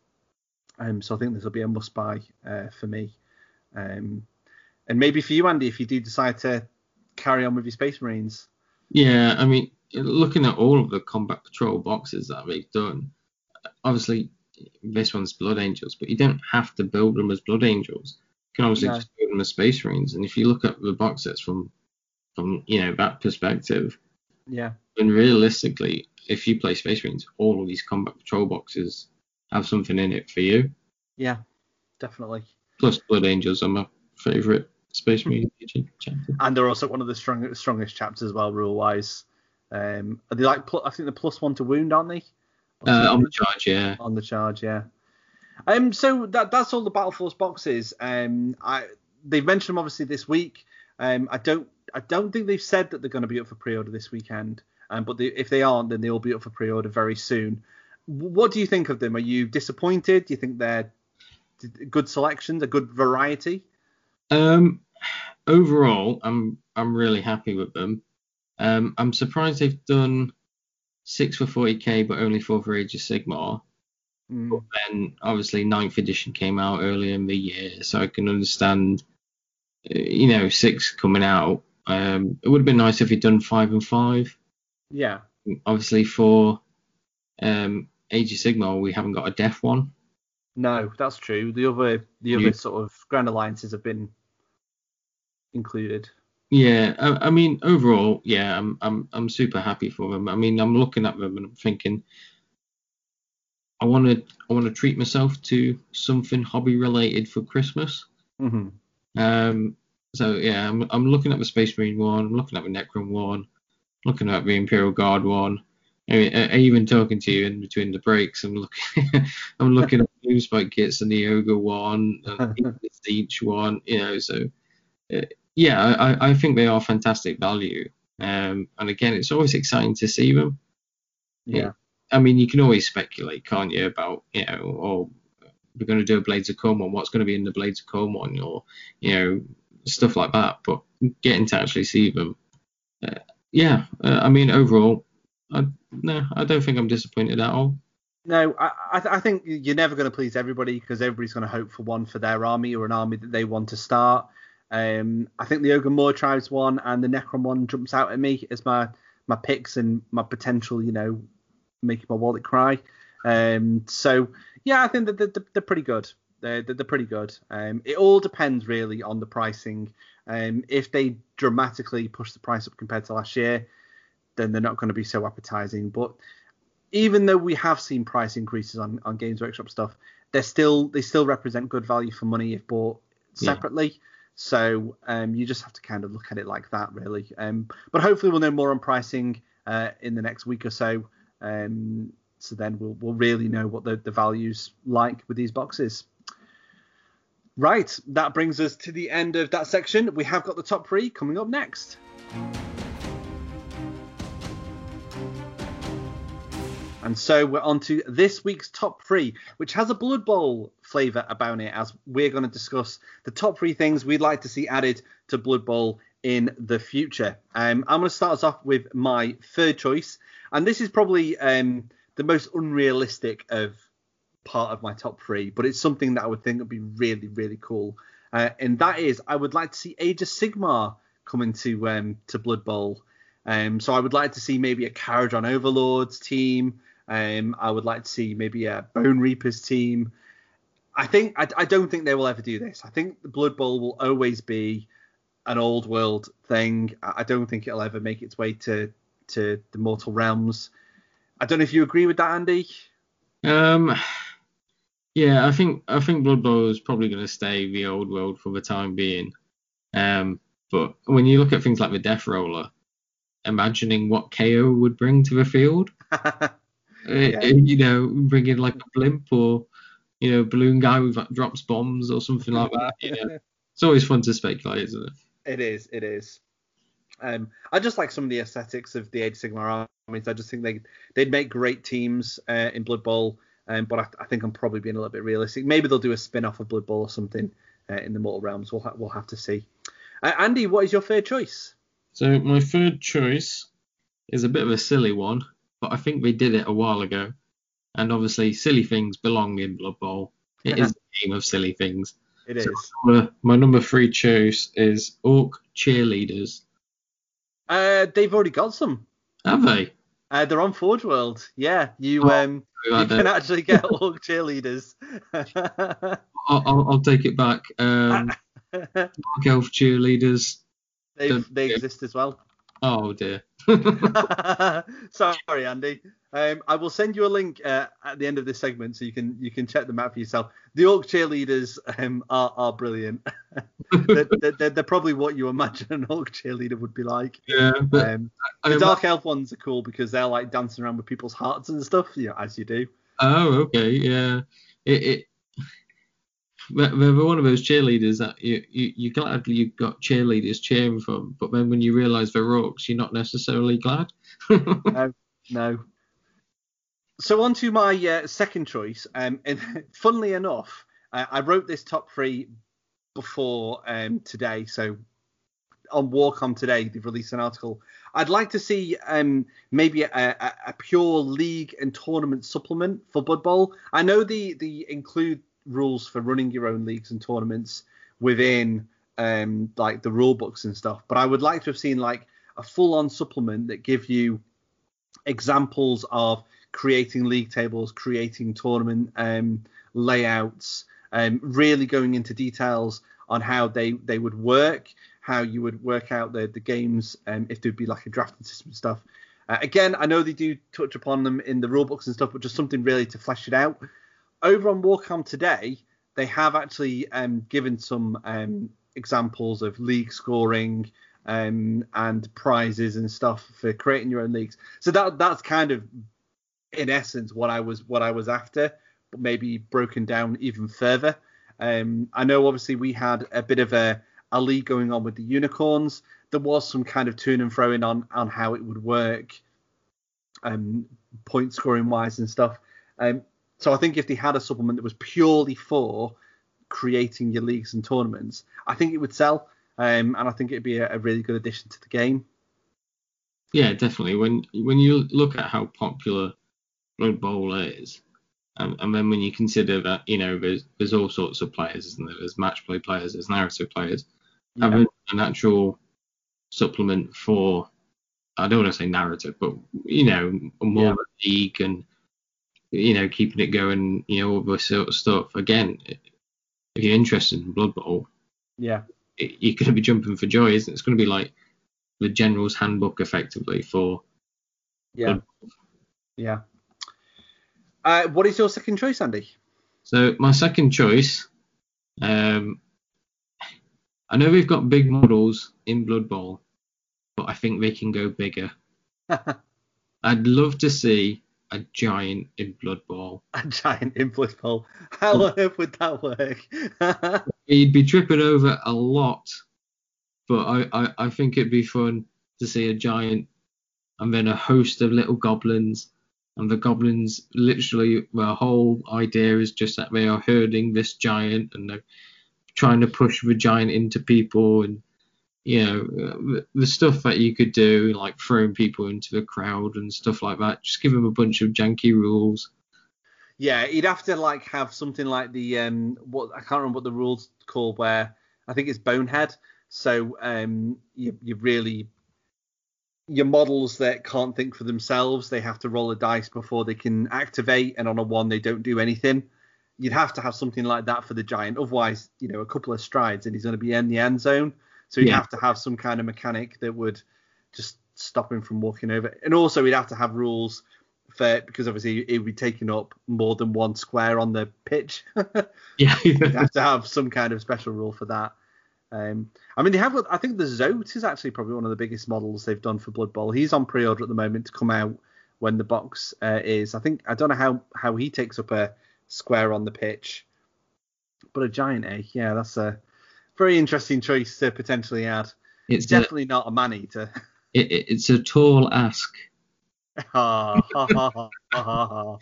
Um, so I think this will be a must-buy uh, for me. Um, and maybe for you, Andy, if you do decide to carry on with your Space Marines. Yeah, I mean, looking at all of the Combat Patrol boxes that we've done, obviously this one's Blood Angels, but you don't have to build them as Blood Angels. You can obviously No. just build them as Space Marines. And if you look at the box sets from, from you know, that perspective, Yeah. and realistically, if you play Space Marines, all of these Combat Patrol boxes have something in it for you. Yeah, definitely. Plus, Blood Angels are my favourite Space Marine chapter. And they're also one of the strong, strongest chapters as well, rule-wise. Um, are they like, pl- I think they're plus one to wound, aren't they? Uh, on the charge, yeah. On the charge, yeah. Um, so that that's all the Battle Force boxes. Um, I they've mentioned them obviously this week. Um, I don't I don't think they've said that they're going to be up for pre-order this weekend. Um, but they, if they aren't, then they'll be up for pre-order very soon. What do you think of them? Are you disappointed? Do you think they're good selections, a good variety? Um, overall, I'm I'm really happy with them. Um, I'm surprised they've done six for forty K, but only four for Age of Sigmar. Mm. But then, obviously, ninth edition came out earlier in the year, so I can understand, uh, you know, six coming out. Um, it would have been nice if he'd done five and five. Yeah. Obviously, for um, Age of Sigmar, we haven't got a deaf one. No, that's true. The other the other You- sort of Grand Alliances have been included. Yeah, I, I mean, overall, yeah, I'm I'm I'm super happy for them. I mean, I'm looking at them and I'm thinking, I want to I want to treat myself to something hobby related for Christmas. Mm-hmm. Um, so yeah, I'm I'm looking at the Space Marine one, I'm looking at the Necron one, looking at the Imperial Guard one. I mean, I, I even talking to you in between the breaks, I'm looking I'm looking at the Blue Spike kits and the Ogre one, and the Siege one, you know. So uh, yeah, I I think they are fantastic value. Um, and again, it's always exciting to see them. Yeah. I mean, you can always speculate, can't you, about, you know, oh, we're going to do a Blades of Khorne one, what's going to be in the Blades of Khorne one, or, you know, stuff like that. But getting to actually see them, uh, yeah, uh, I mean, overall, I, no, I don't think I'm disappointed at all. No, I I, th- I think you're never going to please everybody because everybody's going to hope for one for their army or an army that they want to start. Um, I think the Ogre Moor Tribes one and the Necron one jumps out at me as my my picks and my potential, you know, making my wallet cry. Um, so yeah, I think that they're, they're pretty good. They're, they're pretty good. Um, it all depends really on the pricing. Um, if they dramatically push the price up compared to last year, then they're not going to be so appetizing. But even though we have seen price increases on, on Games Workshop stuff, they're still they still represent good value for money if bought separately. Yeah. So um, you just have to kind of look at it like that, really. Um, but hopefully we'll know more on pricing uh, in the next week or so. Um, so then we'll we'll really know what the, the value's like with these boxes. Right, that brings us to the end of that section. We have got the top three coming up next. And so we're on to this week's top three, which has a Blood Bowl flavour about it, as we're going to discuss the top three things we'd like to see added to Blood Bowl in the future. Um, I'm going to start us off with my third choice, and this is probably um, the most unrealistic of part of my top three, but it's something that I would think would be really, really cool. Uh, and that is, I would like to see Age of Sigmar come into um, to Blood Bowl. Um, so I would like to see maybe a Kharadron Overlords team. Um, I would like to see maybe a Bone Reapers team. I think I, I don't think they will ever do this. I think the Blood Bowl will always be an old world thing. I don't think it'll ever make its way to to the Mortal Realms. I don't know if you agree with that, Andy. Um, yeah, I think I think Blood Bowl is probably going to stay the old world for the time being. Um, but when you look at things like the Death Roller, imagining what K O would bring to the field. yeah. uh, you know, bring in like a blimp or, you know, balloon guy who like, drops bombs or something like that. You know? It's always fun to speculate, isn't it? It is, it is. Um, I just like some of the aesthetics of the Age of Sigmar armies. I just think they they'd make great teams uh, in Blood Bowl, um, but I, I think I'm probably being a little bit realistic. Maybe they'll do a spin-off of Blood Bowl or something uh, in the Mortal Realms. We'll ha- we'll have to see. Uh, Andy, what is your third choice? So my third choice is a bit of a silly one, but I think they did it a while ago, and obviously silly things belong in Blood Bowl. It is a game of silly things. It so is. My, my number three choice is Orc Cheerleaders. Uh, they've already got some. Have they? Uh, they're on Forge World. Yeah, you oh, um, you can actually get Orc Cheerleaders. I'll, I'll, I'll take it back. Um, Dark Elf Cheerleaders. They they exist as well. Oh dear. Sorry, Andy. Um, I will send you a link uh, at the end of this segment so you can you can check them out for yourself. The Orc Cheerleaders um, are are brilliant. they're, they're, they're probably what you imagine an Orc Cheerleader would be like. Yeah. But um, the Dark Elf ones are cool because they're like dancing around with people's hearts and stuff, you know, as you do. Oh, okay, yeah. It, it they're one of those cheerleaders that you, you, you're glad you've got cheerleaders cheering from, but then when you realise they're orcs, you're not necessarily glad. no, no. So on to my uh, second choice. Um, and funnily enough, uh, I wrote this top three before um, today. So on Warcom today, they've released an article. I'd like to see um, maybe a, a, a pure league and tournament supplement for Blood Bowl. I know the the include rules for running your own leagues and tournaments within um like the rule books and stuff, but I would like to have seen like a full-on supplement that give you examples of creating league tables, creating tournament um layouts, um really going into details on how they they would work, how you would work out the the games, um if there'd be like a drafting system and stuff. Uh, again, I know they do touch upon them in the rule books and stuff, but just something really to flesh it out. Over on Warcom today, they have actually um, given some um, examples of league scoring um, and prizes and stuff for creating your own leagues. So that that's kind of, in essence, what I was what I was after, but maybe broken down even further. Um, I know, obviously, we had a bit of a, a league going on with the unicorns. There was some kind of turn and throwing on on how it would work, um, point scoring wise and stuff. Um, So I think if they had a supplement that was purely for creating your leagues and tournaments, I think it would sell, um, and I think it'd be a, a really good addition to the game. Yeah, definitely. When when you look at how popular Blood Bowl is, um, and then when you consider that, you know, there's there's all sorts of players, isn't there? There's match play players, there's narrative players. Yeah. Having an actual supplement for, I don't want to say narrative, but, you know, more yeah. of a league and, you know, keeping it going, you know, all this sort of stuff. Again, if you're interested in Blood Bowl, yeah, it, you're going to be jumping for joy, isn't it? It's going to be like the General's Handbook, effectively, for yeah, Blood Bowl. Yeah. Uh, what is your second choice, Andy? So my second choice, um, I know we've got big models in Blood Bowl, but I think they can go bigger. I'd love to see a giant in Blood Bowl. A giant in Blood Bowl. How on earth would that work? He'd be tripping over a lot, but I, I, I think it'd be fun to see a giant and then a host of little goblins. And the goblins, literally, their whole idea is just that they are herding this giant and they're trying to push the giant into people. And, you know, the, the stuff that you could do, like throwing people into the crowd and stuff like that. Just give them a bunch of janky rules. Yeah, you'd have to like have something like the um, what I can't remember what the rules called, where I think it's Bonehead. So um, you you really your models that can't think for themselves, they have to roll a dice before they can activate, and on a one they don't do anything. You'd have to have something like that for the giant. Otherwise, you know, a couple of strides and he's going to be in the end zone. So you'd yeah. have to have some kind of mechanic that would just stop him from walking over. And also we'd have to have rules for, because obviously it would be taking up more than one square on the pitch. Yeah, you'd have to have some kind of special rule for that. Um, I mean, they have. I think the Zote is actually probably one of the biggest models they've done for Blood Bowl. He's on pre-order at the moment to come out when the box uh, is. I think I don't know how, how he takes up a square on the pitch, but a giant egg, yeah, that's a very interesting choice to potentially add. It's Definitely a, not a man eater. it, it, it's a tall ask. ha, ha, ha, ha, ha, ha.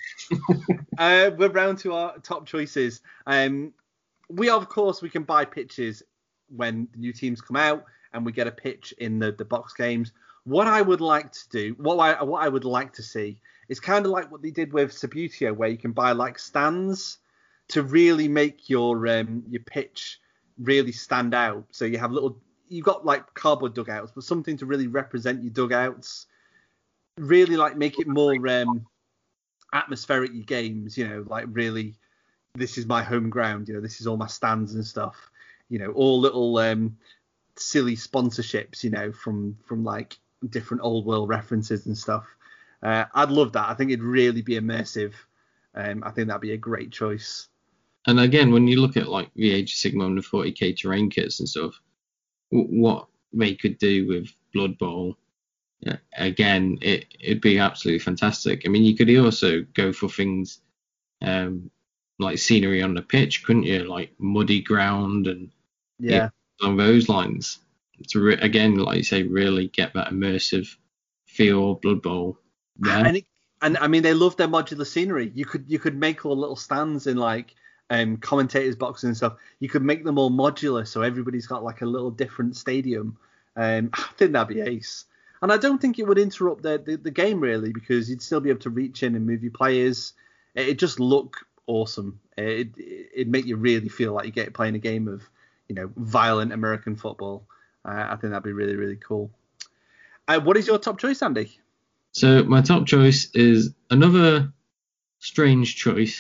uh, we're round to our top choices. Um, we of course we can buy pitches when the new teams come out, and we get a pitch in the, the box games. What I would like to do, what I what I would like to see, is kind of like what they did with Subbuteo, where you can buy like stands to really make your um, your pitch really stand out. So you have little, you've got like cardboard dugouts, but something to really represent your dugouts. Really like make it more um, atmospheric, your games. You know, like really, this is my home ground. You know, this is all my stands and stuff. You know, all little um, silly sponsorships. You know, from from like different old world references and stuff. Uh, I'd love that. I think it'd really be immersive. Um, I think that'd be a great choice. And again, when you look at like the Age of Sigmar and the forty K terrain kits and stuff, w- what they could do with Blood Bowl, yeah, again, it, it'd be absolutely fantastic. I mean, you could also go for things um, like scenery on the pitch, couldn't you? Like muddy ground and Yeah. along those lines. To re- again, like you say, really get that immersive feel of Blood Bowl. Yeah. And, it, and I mean, they love their modular scenery. You could you could make all little stands in like um, commentators' boxes and stuff. You could make them all modular, so everybody's got like a little different stadium. Um, I think that'd be ace. And I don't think it would interrupt the, the, the game really, because you'd still be able to reach in and move your players. It, it just look awesome. It it'd make you really feel like you get playing a game of, you know, violent American football. Uh, I think that'd be really really cool. Uh, what is your top choice, Andy? So my top choice is another strange choice,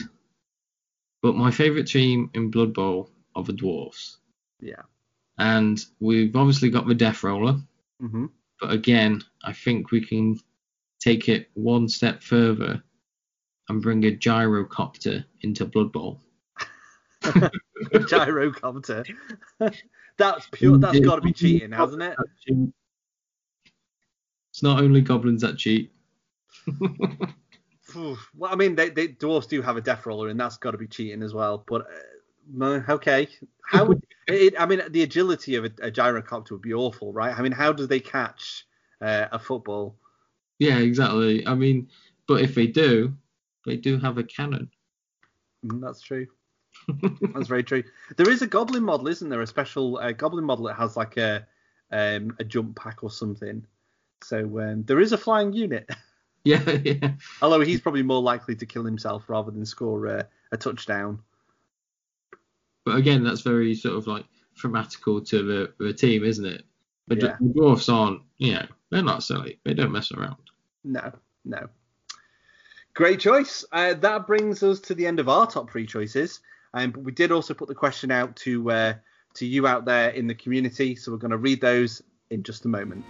but my favourite team in Blood Bowl are the Dwarfs. Yeah. And we've obviously got the Death Roller, Mm-hmm. but again, I think we can take it one step further and bring a gyrocopter into Blood Bowl. Gyrocopter. That's pure. That's got to be cheating, hasn't it? It's not only goblins that cheat. Well, I mean, they, they dwarfs do have a death roller, and that's got to be cheating as well. But uh, okay, how would it? I mean, the agility of a, a gyrocopter would be awful, right? I mean, how do they catch uh, a football? Yeah, exactly. I mean, but if they do, they do have a cannon. Mm, that's true. That's very true. There is a goblin model, isn't there? A special uh, goblin model that has like a um, a jump pack or something. So um, there is a flying unit. Yeah, yeah. Although he's probably more likely to kill himself rather than score uh, a touchdown. But again, that's very sort of like thematical to the, the team, isn't it? But Yeah. the dwarfs aren't, you know, they're not silly. They don't mess around. No, no. Great choice. Uh, that brings us to the end of our top three choices. Um, but we did also put the question out to uh, to you out there in the community, so we're going to read those in just a moment.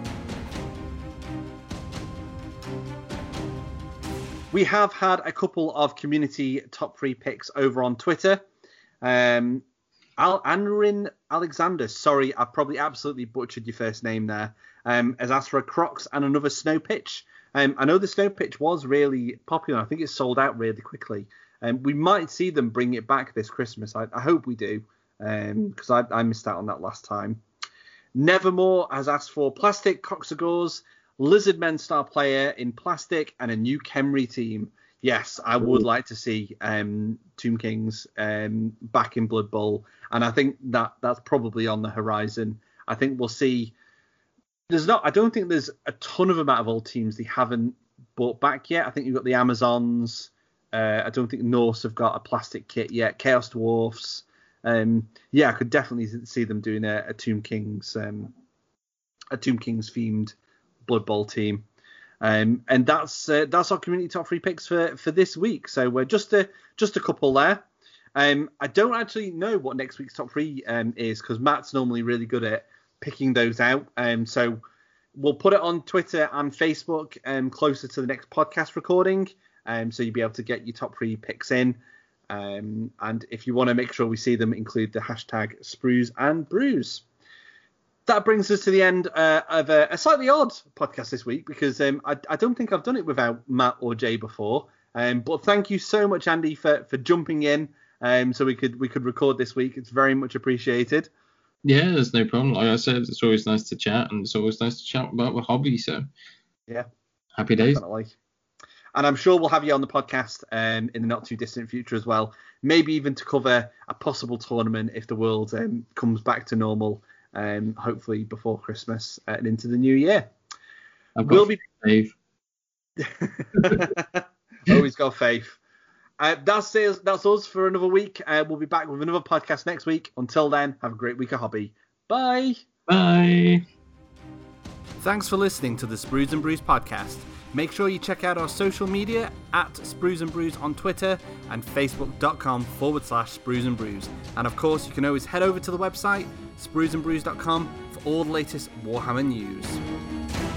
We have had a couple of community top three picks over on Twitter. Um, Al Anrin Alexander, sorry, I probably absolutely butchered your first name there, um, has asked for a Crocs and another snow pitch. Um, I know the snow pitch was really popular. I think it sold out really quickly. Um, we might see them bring it back this Christmas. I, I hope we do, because um, I, I missed out on that last time. Nevermore has asked for plastic Coxagores, Lizardmen star player in plastic, and a new Khemri team. Yes, I would Ooh. like to see um, Tomb Kings um, back in Blood Bowl, and I think that that's probably on the horizon. I think we'll see. There's not. I don't think there's a ton of amount of old teams they haven't brought back yet. I think you've got the Amazons. Uh, I don't think Norse have got a plastic kit yet. Chaos Dwarfs. Um, yeah, I could definitely see them doing a, a Tomb Kings, um, a Tomb Kings themed Blood Bowl team. Um, and that's uh, that's our community top three picks for, for this week. So we're just a just a couple there. Um, I don't actually know what next week's top three um, is, because Matt's normally really good at picking those out. Um, so we'll put it on Twitter and Facebook um, closer to the next podcast recording. Um, so you'll be able to get your top three picks in. Um, and if you want to make sure we see them, include the hashtag Sprues and Brews. that brings us to the end uh, of a, a slightly odd podcast this week because um, I, I don't think I've done it without Matt or Jay before. Um, but thank you so much, Andy, for, for jumping in um, so we could we could record this week. It's very much appreciated. Yeah, there's no problem. Like I said, it's always nice to chat, and it's always nice to chat about the hobby. So yeah, happy days. Definitely. And I'm sure we'll have you on the podcast um, in the not too distant future as well. Maybe even to cover a possible tournament if the world um, comes back to normal. Um, hopefully before Christmas and into the new year. I've got we'll be faith. Always got faith. Uh, that's it, that's us for another week. Uh, we'll be back with another podcast next week. Until then, have a great week of hobby. Bye. Bye. Thanks for listening to the Sprues and Brews podcast. Make sure you check out our social media at Sprues and Brews on Twitter and facebook.com forward slash Sprues and Brews. And of course, you can always head over to the website sprues and brews dot com for all the latest Warhammer news.